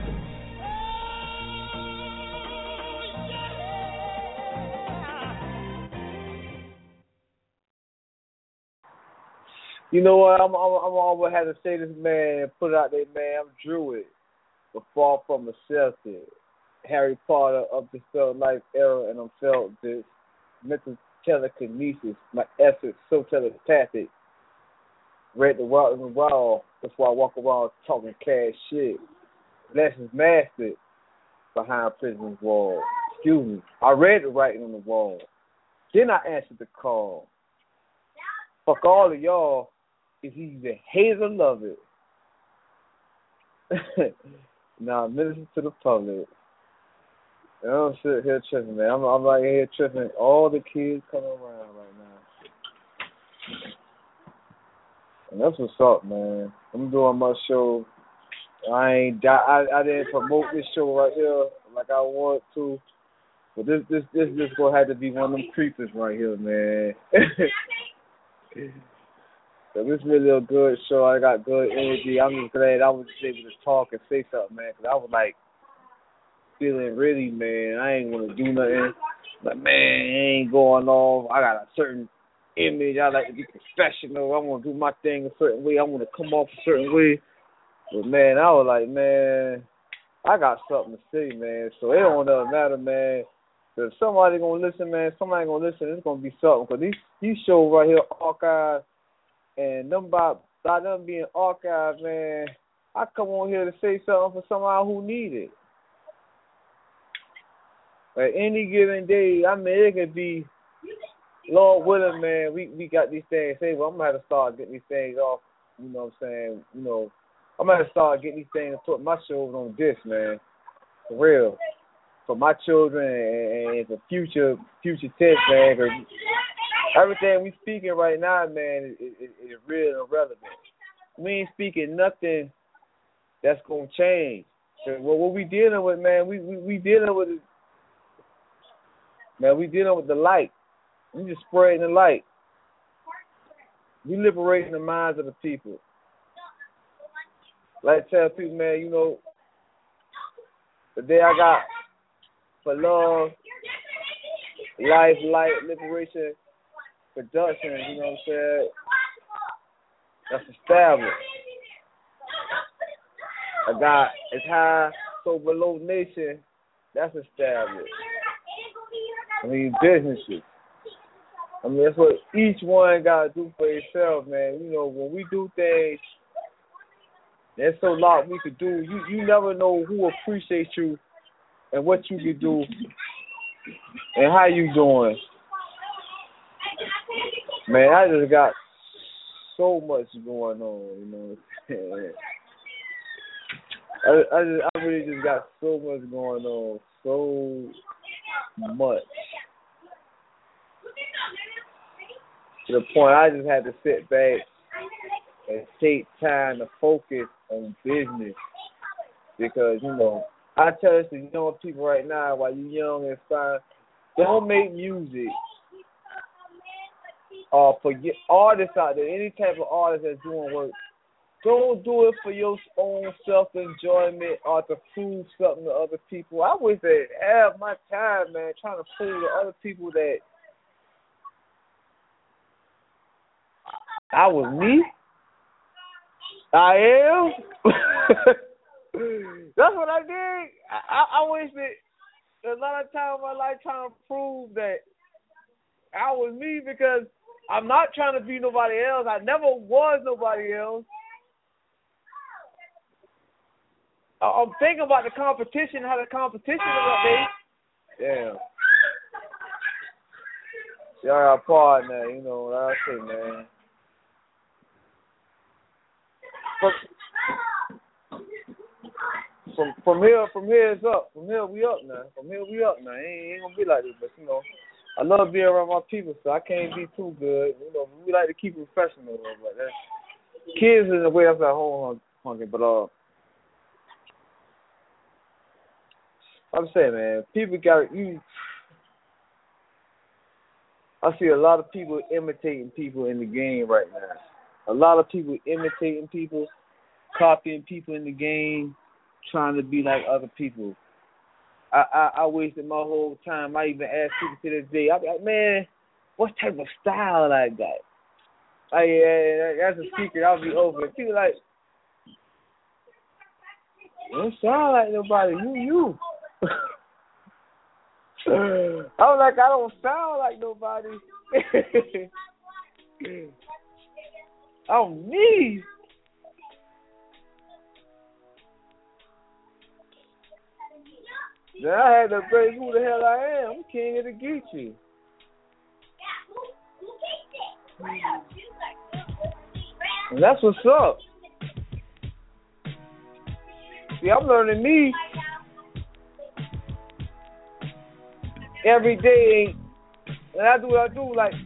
You know what? I'm, I'm, I'm always have to say this, man. Put it out there, man. I'm Druid, but far from a Celtic. Harry Potter of the Felt Life era, and I'm felt this mental telekinesis. My essence so telepathic. Read the writing on the wall. That's why I walk around talking cash shit. Lessons mastered behind prison walls. Excuse me. I read the writing on the wall. Then I answered the call. Fuck all of y'all. If you either hate it or love it. Now, minister to the public. I don't sit here tripping, man. I'm, I'm right here tripping. All the kids coming around right now. And that's what's up, man. I'm doing my show I ain't I I didn't promote this show right here like I want to. But this this this just gonna have to be one of them creepers right here, man. So this really a good show. I got good energy. I'm just glad I was able to talk and say something, man, because I was like feeling really, man. I ain't want to do nothing. Like, man, ain't going off. I got a certain image. I like to be professional. I want to do my thing a certain way. I want to come off a certain way. But, man, I was like, man, I got something to say, man. So it don't ever matter, man. If somebody going to listen, man, somebody going to listen, it's going to be something. Because these, these shows right here, archived, and them by, by them being archived, man, I come on here to say something for somebody who need it. At any given day, I mean, it could be, Lord willing, man, we, we got these things. Say, well, I'm going to have to start getting these things off, you know what I'm saying? You know, I'm going to have to start getting these things and put my shows on this, man. For real. For my children and, and for future, future tense, man. Cause everything we speaking right now, man, is, is, is real and relevant. We ain't speaking nothing that's going to change. Well, what we dealing with, man, we, we, we dealing with it. Man, we dealing with the light. We just spreading the light. We liberating the minds of the people. Like I tell people, man, you know, the day I got for love, life, light, liberation, production, you know what I'm saying? That's established. I got It's High, So Below Nation, that's established. I mean, businesses. I mean, that's what each one got to do for itself, man. You know, when we do things, there's so lot we could do. You you never know who appreciates you and what you can do and how you doing. Man, I just got so much going on, you know. I I, just, I really just got so much going on, so much. To the point I just had to sit back and take time to focus on business. Because, you know, I tell this to young people right now, while you're young and fine, don't make music uh, for artists out there, any type of artist that's doing work. Don't do it for your own self-enjoyment or to prove something to other people. I wish that half my time, man, trying to prove to other people that I was me. I am. That's what I did. I, I, I wasted a lot of time in my life trying to prove that I was me because I'm not trying to be nobody else. I never was nobody else. I'm thinking about the competition, how the competition is up there. Damn. Y'all got a partner, you know what I say, man. From, from from here, from here it's up. From here we up now. From here we up now. It ain't, ain't gonna be like this, but you know, I love being around my people, so I can't be too good. You know, we like to keep it professional, but that kids in the way that's at home hungry, but uh. I'm saying, man, people got you. I see a lot of people imitating people in the game right now. A lot of people imitating people, copying people in the game, trying to be like other people. I, I, I wasted my whole time. I even ask people to this day, I be like, man, what type of style I got? Oh, yeah, that's a secret. I'll be over it. People like, you don't sound like nobody. You, you. I was like, I don't sound like nobody. I'm me. Then I had to say who the hell I am. I'm king of the Geechee. And that's what's up. See, I'm learning me. Every day, and I do what I do, like,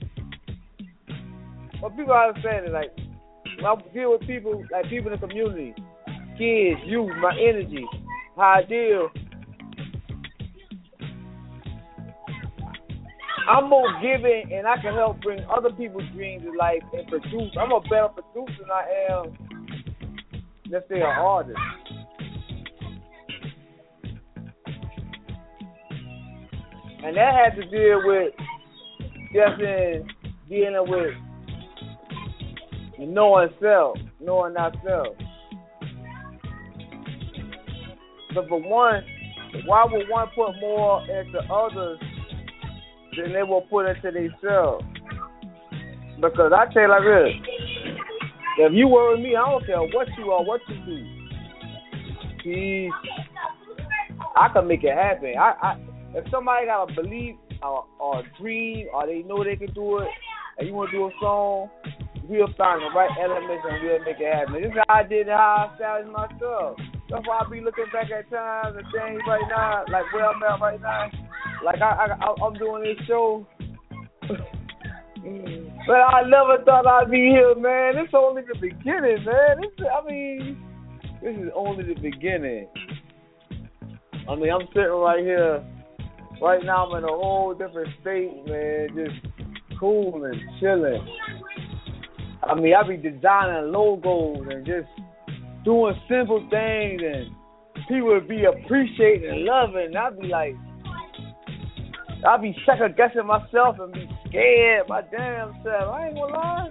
well, people understand it, like, when I deal with people, like, people in the community, kids, you, my energy, how I deal. I'm more giving, and I can help bring other people's dreams to life and produce. I'm a better producer than I am, let's say, an artist. And that had to deal with just in dealing with knowing self, knowing ourselves. But for one, why would one put more into others than they will put into themselves? Because I tell you like this, if you were with me, I don't care what you are, what you do. Please, I can make it happen. I, I if somebody got a belief or, or a dream or they know they can do it, and you want to do a song, we'll find the right elements and we'll make it happen. This is how I did it, how I established myself. That's why I be looking back at times and things right now, like where I'm at right now. Like I, I, I'm doing this show, but I never thought I'd be here, man. It's only the beginning, man. This, I mean, this is only the beginning. I mean, I'm sitting right here. Right now, I'm in a whole different state, man. Just cool and chilling. I mean, I be designing logos and just doing simple things, and people would be appreciating and loving. I'd be like, I'd be second guessing myself and be scared my damn self. I ain't gonna lie,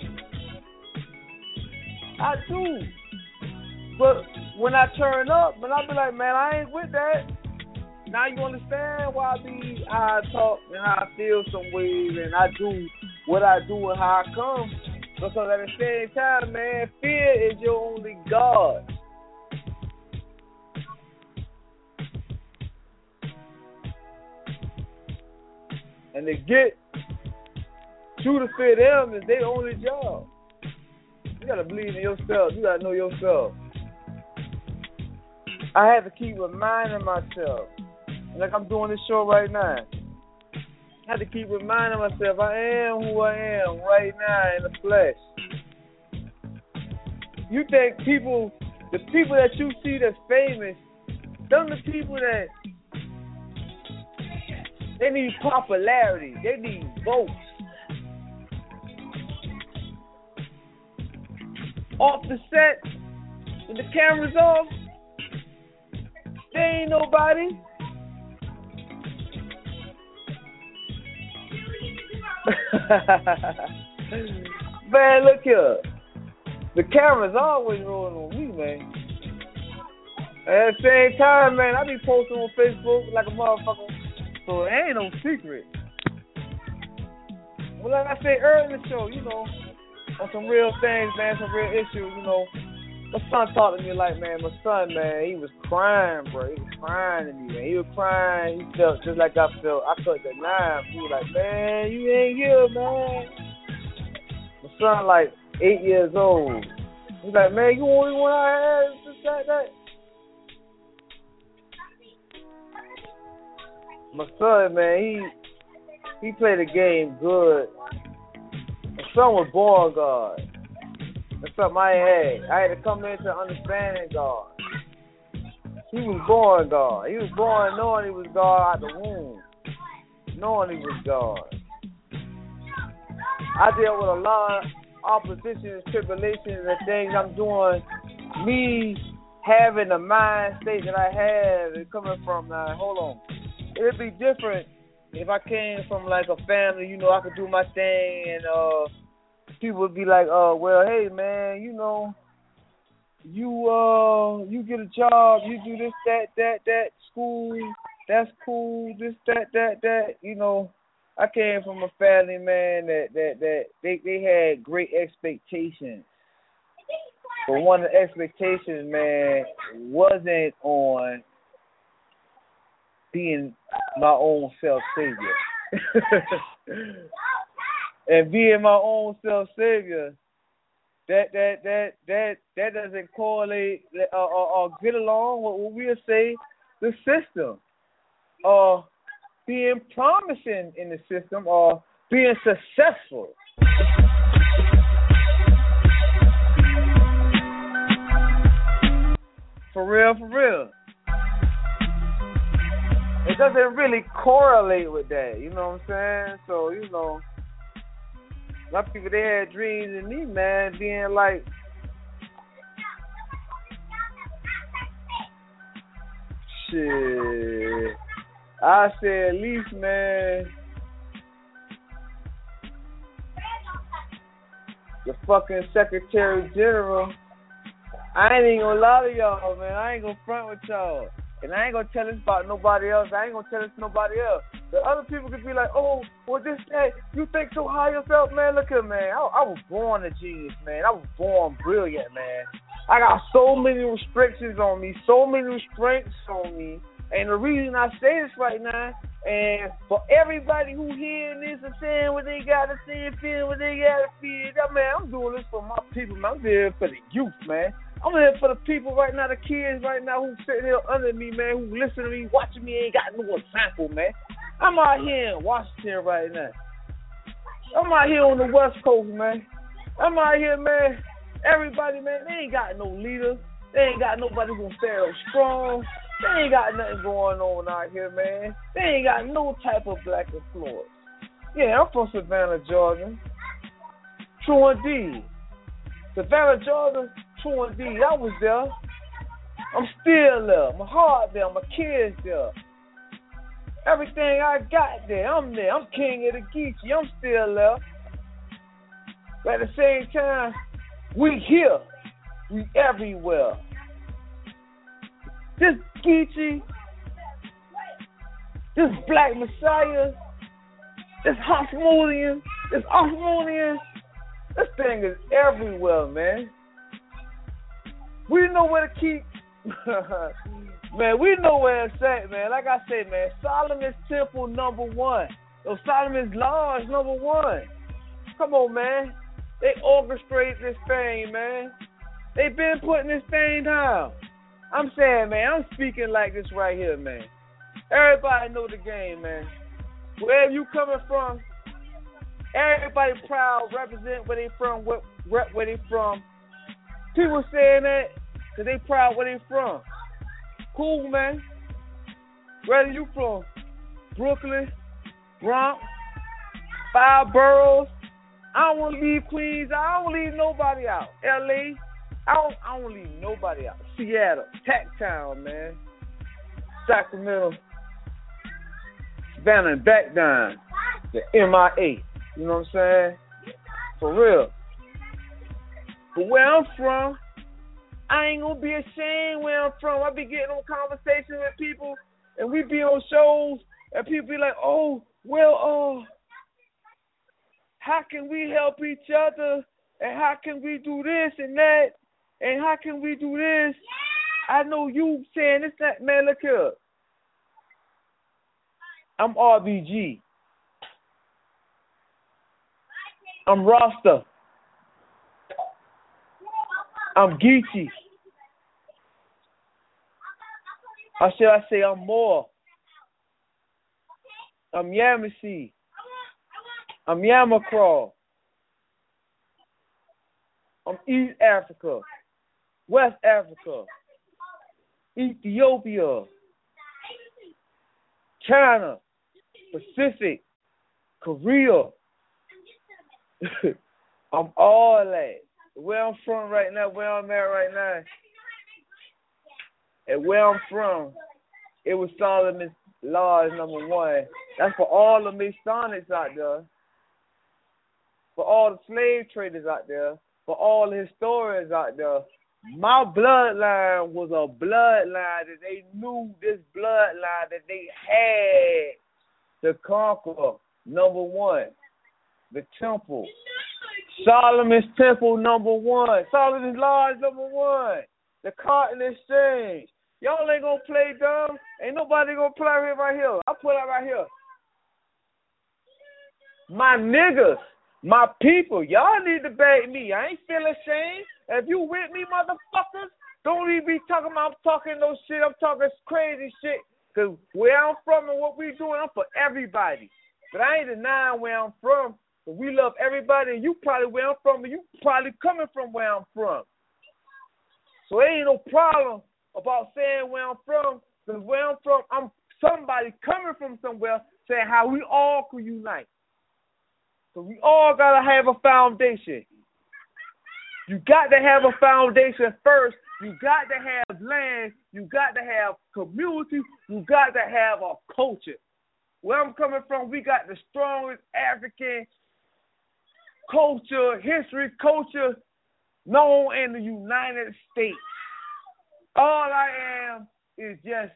I do. But when I turn up, man, I be like, man, I ain't with that. Now you understand why I be how I talk and how I feel some ways, and I do what I do and how I come. Because at the same time, man, fear is your only God. And to get you to fear them is their only job. You gotta believe in yourself. You gotta know yourself. I have to keep reminding myself. Like I'm doing this show right now. I have to keep reminding myself I am who I am right now in the flesh. You think people, the people that you see that's famous, them the people that they need popularity, they need votes. Off the set, when the camera's off, they ain't nobody. Man, look here. The camera's always rolling on me, man. At the same time, man, I be posting on Facebook like a motherfucker, so it ain't no secret. Well, like I said earlier in the show, you know, on some real things, man, some real issues, you know. My son talked to me like, man, my son, man, he was crying, bro. He was crying to me, man. He was crying. He felt just like I felt. I cut the knife. He was like, man, you ain't here, man. My son, like, eight years old. He's like, man, you only one I had, just like that. My son, man, he he played the game good. My son was born God. That's something I had. I had to come into understanding God. He was born God. He was born knowing he was God out the womb. Knowing he was God. I deal with a lot of opposition and tribulations and things I'm doing. Me having the mind state that I have and coming from, now, hold on. It'd be different if I came from like a family, you know, I could do my thing and, uh, people would be like, "Oh, well, hey, man, you know, you uh, you get a job, you do this, that, that, that, school, that's cool, this, that, that, that." You know, I came from a family, man, that that that they they had great expectations. But one of the expectations, man, wasn't on being my own self-savior. And being my own self-savior, that that that that that doesn't correlate or, or, or get along with what we'll say the system, or being promising in the system, or being successful. For real, for real. It doesn't really correlate with that, you know what I'm saying? So, you know, a lot of people, they had dreams of me, man, being like, shit, I say at least, man, the fucking Secretary General. I ain't even gonna lie to y'all, man. I ain't gonna front with y'all. And I ain't gonna tell this about nobody else. I ain't gonna tell this to nobody else. The other people could be like, oh, well, this, hey, you think so high yourself, man? Look at, man. I, I was born a genius, man. I was born brilliant, man. I got so many restrictions on me, so many restraints on me. And the reason I say this right now, and for everybody who hearing this and saying what they got to say and feeling what they got to feel, that, man, I'm doing this for my people, man. I'm doing it for the youth, man. I'm here for the people right now, the kids right now who sitting here under me, man, who listen to me, watching me, ain't got no example, man. I'm out here in Washington right now. I'm out here on the West Coast, man. I'm out here, man. Everybody, man, they ain't got no leader. They ain't got nobody who gonna stand up strong. They ain't got nothing going on out here, man. They ain't got no type of black influence. Yeah, I'm from Savannah, Georgia. True indeed. Savannah, Georgia, true indeed. I was there. I'm still there. My heart there. My kids there. Everything I got there, I'm there. I'm king of the Geechee. I'm still there. But at the same time, we here. We everywhere. This Geechee, this Black Messiah, this Osmodian, this Osmodian, this thing is everywhere, man. We know where to keep, man, we know where it's at, man. Like I said, man, Solomon's Temple number one. Or Solomon's Lodge number one. Come on, man. They orchestrate this thing, man. They been putting this thing down. I'm saying, man, I'm speaking like this right here, man. Everybody know the game, man. Wherever you coming from, everybody proud, represent where they from, what, rep where they from. People saying that because they proud where they from. Cool, man. Where are you from? Brooklyn, Bronx, five boroughs. I don't want to leave Queens. I don't leave nobody out. L A, I don't, I don't leave nobody out. Seattle, Tack Town, man. Sacramento, Savannah, and back down. The M I A. You know what I'm saying? For real. But where I'm from, I ain't gonna be ashamed where I'm from. I be getting on conversations with people, and we be on shows, and people be like, oh, well, uh, how can we help each other? And how can we do this and that? And how can we do this? I know you saying this, that, man, look here. I'm R B G. I'm Rasta. I'm Geechee. Or should I say I'm Moor? I'm Yamasee. I'm Yamacraw. I'm East Africa, West Africa, Ethiopia, China, Pacific, Korea. I'm all that. Where I'm from right now, where I'm at right now, and where I'm from, it was Solomon's Lodge number one. That's for all the Masonics out there, for all the slave traders out there, for all the historians out there. My bloodline was a bloodline that they knew this bloodline that they had to conquer. Number one, the temple. Solomon's Temple number one. Solomon's Lodge number one. The Cotton Exchange. Y'all ain't gonna play dumb. Ain't nobody gonna play here right here. I put it right here. My niggas, my people, y'all need to beg me. I ain't feeling ashamed. If you with me, motherfuckers, don't even be talking about I'm talking no shit. I'm talking crazy shit. Because where I'm from and what we doing, I'm for everybody. But I ain't denying where I'm from. But we love everybody, and you probably where I'm from, and you probably coming from where I'm from. So it ain't no problem about saying where I'm from, because where I'm from, I'm somebody coming from somewhere saying how we all could unite. So we all got to have a foundation. You got to have a foundation first. You got to have land. You got to have community. You got to have a culture. Where I'm coming from, we got the strongest African culture, history, culture known in the United States. All I am is just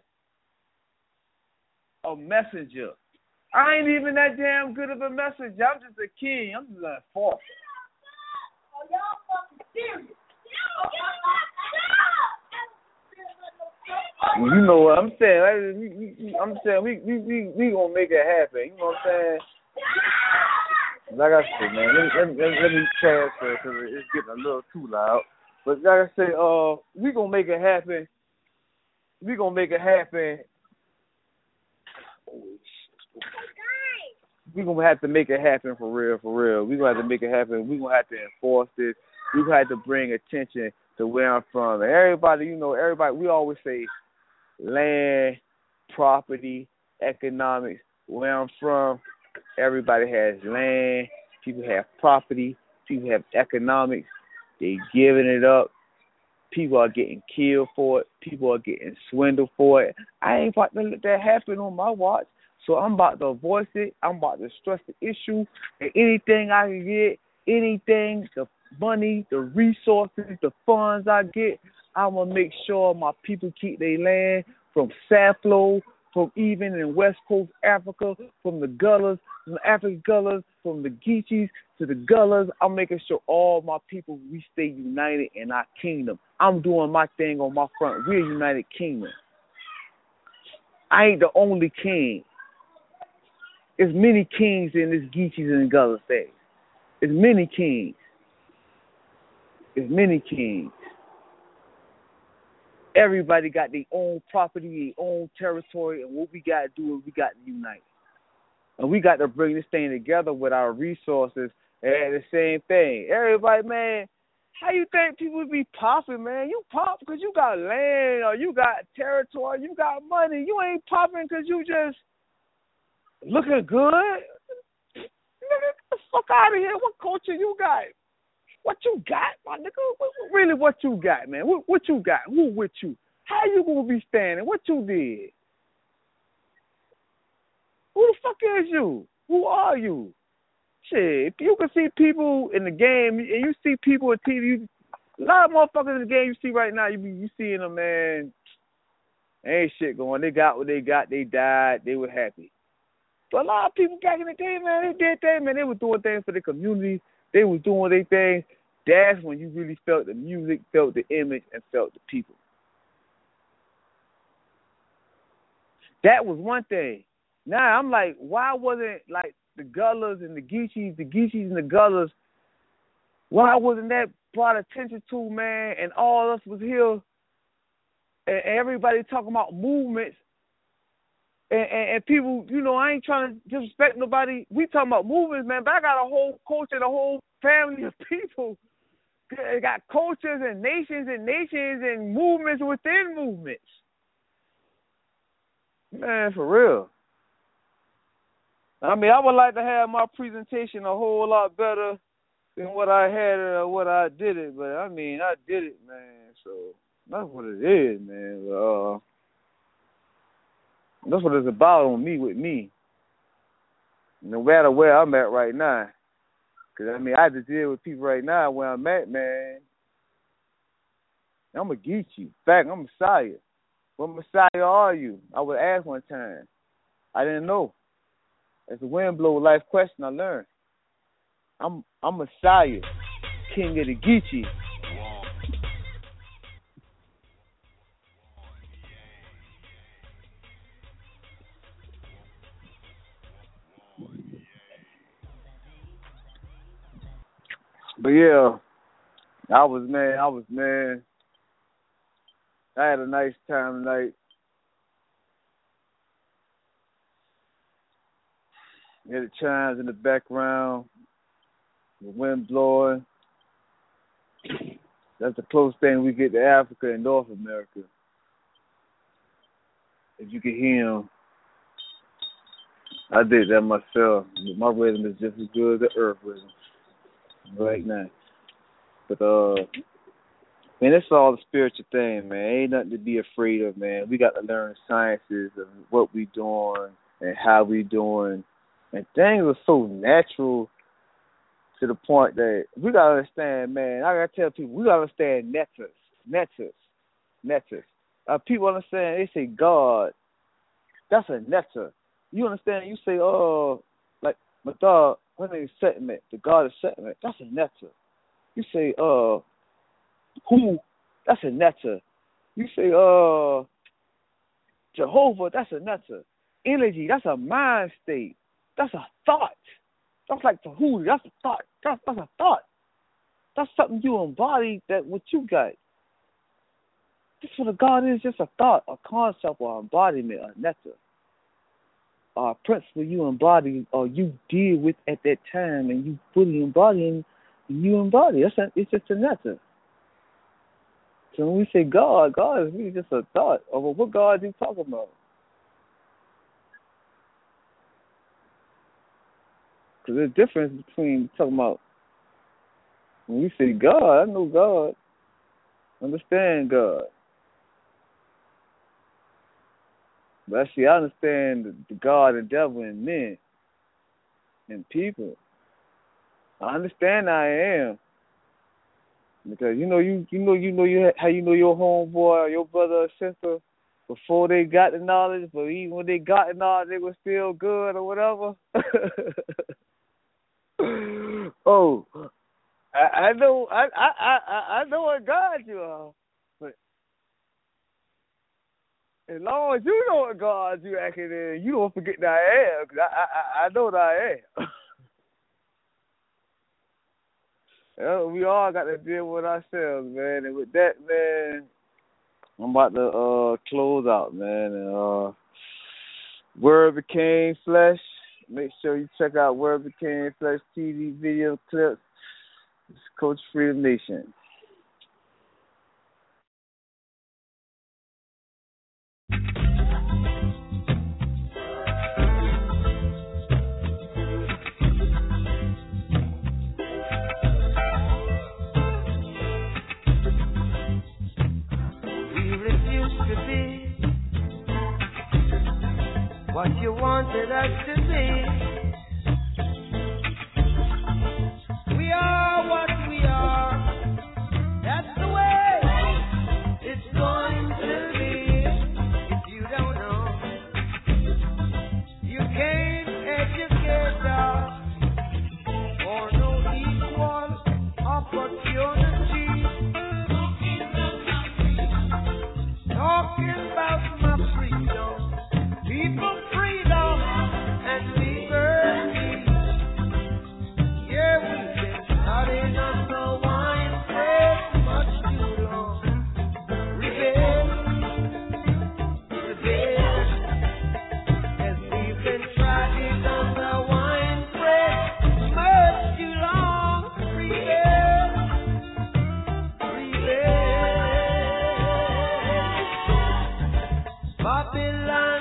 a messenger. I ain't even that damn good of a messenger. I'm just a king. I'm just a enforcer. Oh, y'all fucking serious. Well, you know what I'm saying? Like, we, we, I'm saying we we we we gonna make it happen. You know what I'm saying? Like I said, man, let, let, let, let me transfer because it's getting a little too loud. But like I said, uh, we gonna make it happen. We gonna make it happen. We gonna have to make it happen for real, for real. We gonna have to make it happen. We gonna have to enforce this. We gonna have to bring attention to where I'm from. And everybody, you know, everybody. We always say land, property, economics. Where I'm from, everybody has land. People have property. People have economics. They giving it up. People are getting killed for it. People are getting swindled for it. I ain't about to let that happen on my watch. So I'm about to voice it. I'm about to stress the issue. And anything I can get, anything, the money, the resources, the funds I get, I'm going to make sure my people keep their land from Saflo, from even in West Coast Africa, from the Gullahs, from the African Gullahs, from the Geechees to the Gullahs. I'm making sure all my people, we stay united in our kingdom. I'm doing my thing on my front. We're a united kingdom. I ain't the only king. There's many kings in this Geechees and Gullahs thing. There's many kings. There's many kings. Everybody got their own property, their own territory, and what we got to do is we got to unite. And we got to bring this thing together with our resources and the same thing. Everybody, man, how you think people be popping, man? You pop because you got land or you got territory, you got money. You ain't popping because you just looking good. Get the fuck out of here. What culture you got? What you got, my nigga? What, what, really, what you got, man? What, what you got? Who with you? How you gonna be standing? What you did? Who the fuck is you? Who are you? Shit, if you can see people in the game and you see people on T V, a lot of motherfuckers in the game you see right now, you be you seeing them, man. Ain't shit going. They got what they got. They died. They were happy. But a lot of people back in the day, man, they did things, man. They were doing things for the community. They was doing their thing. That's when you really felt the music, felt the image, and felt the people. That was one thing. Now I'm like, why wasn't like the Gullahs and the Geechees, the Geechees and the Gullahs, why wasn't that brought attention to, man? And all of us was here, and everybody talking about movements. And, and, and people, you know, I ain't trying to disrespect nobody. We talking about movements, man, but I got a whole culture and a whole family of people. They got cultures and nations and nations and movements within movements. Man, for real. I mean, I would like to have my presentation a whole lot better than what I had or what I did it. But, I mean, I did it, man. So, that's what it is, man. But, uh, that's what it's about on me with me. No matter where I'm at right now. Because, I mean, I just deal with people right now where I'm at, man. I'm a Geechee. In fact, I'm Messiah. What Messiah are you? I was asked one time. I didn't know. It's a wind blow life question I learned. I'm I'm Messiah, king of the Geechee. But yeah, I was man, I was man. I had a nice time tonight. You hear the chimes in the background, the wind blowing. That's the closest thing we get to Africa and North America. if you can hear him, I did that myself. My rhythm is just as good as the earth rhythm right now. But, uh, man, it's all a spiritual thing, man. Ain't nothing to be afraid of, man. We got to learn the sciences of what we doing and how we doing. And things are so natural to the point that we got to understand, man. I got to tell people, we got to understand nectar. Nectar. Nectar. Uh, people understand, they say God, that's a nectar. You understand, you say, oh, like, my dog, her name is Settlement, the God of Settlement, that's a nectar. You say, uh, who, that's a nectar. You say, uh, Jehovah, that's a nectar. Energy, that's a mind state. That's a thought. That's like the who, that's a thought. That's, that's a thought. That's something you embody that what you got. That's what a God is, just a thought, a concept, or embodiment, a nectar. Or a principle you embody or you deal with at that time and you fully embody and you embody. That's a, it's just a nectar. So when we say God, God is really just a thought of what God are you talking about? Because there's a difference between talking about when we say God, I know God, understand God. But actually, I understand the, the God and devil and men and people. I understand I am because you know you you know you know you how you know your homeboy or your brother or sister before they got the knowledge, but even when they got the knowledge, they were still good or whatever. Oh, I, I know I, I I I know what God you are, but as long as you know what God you acting in, you don't forget that I am. Cause I, I I know that I am. Yeah, we all got to deal with ourselves, man. And with that, man, I'm about to uh, close out, man. And uh, Word Became Flesh. Make sure you check out Word Became Flesh T V video clips. It's Coach Freedom Nation. What you wanted us to be. We are what we are. That's the way it's going to be. If you don't know, you can't educate us or no equal opportunity. Talking about my freedom. People freedom and liberty. Yeah, we've been starting on the wine press much too long. Rebel, rebel. As we've been trying on the wine press much too long. Rebel, rebel. Babylon.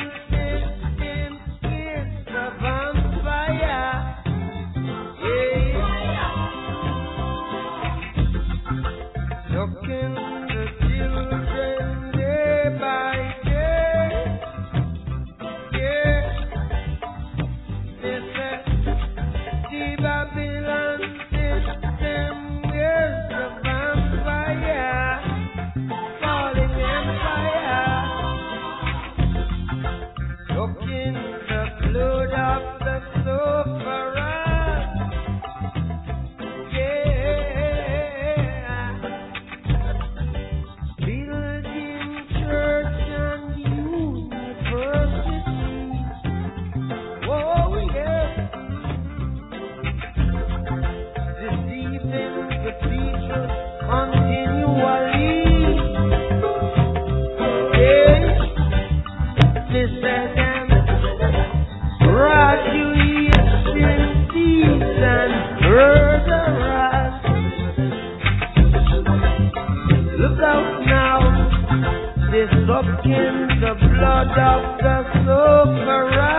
sucking the blood of the sufferer.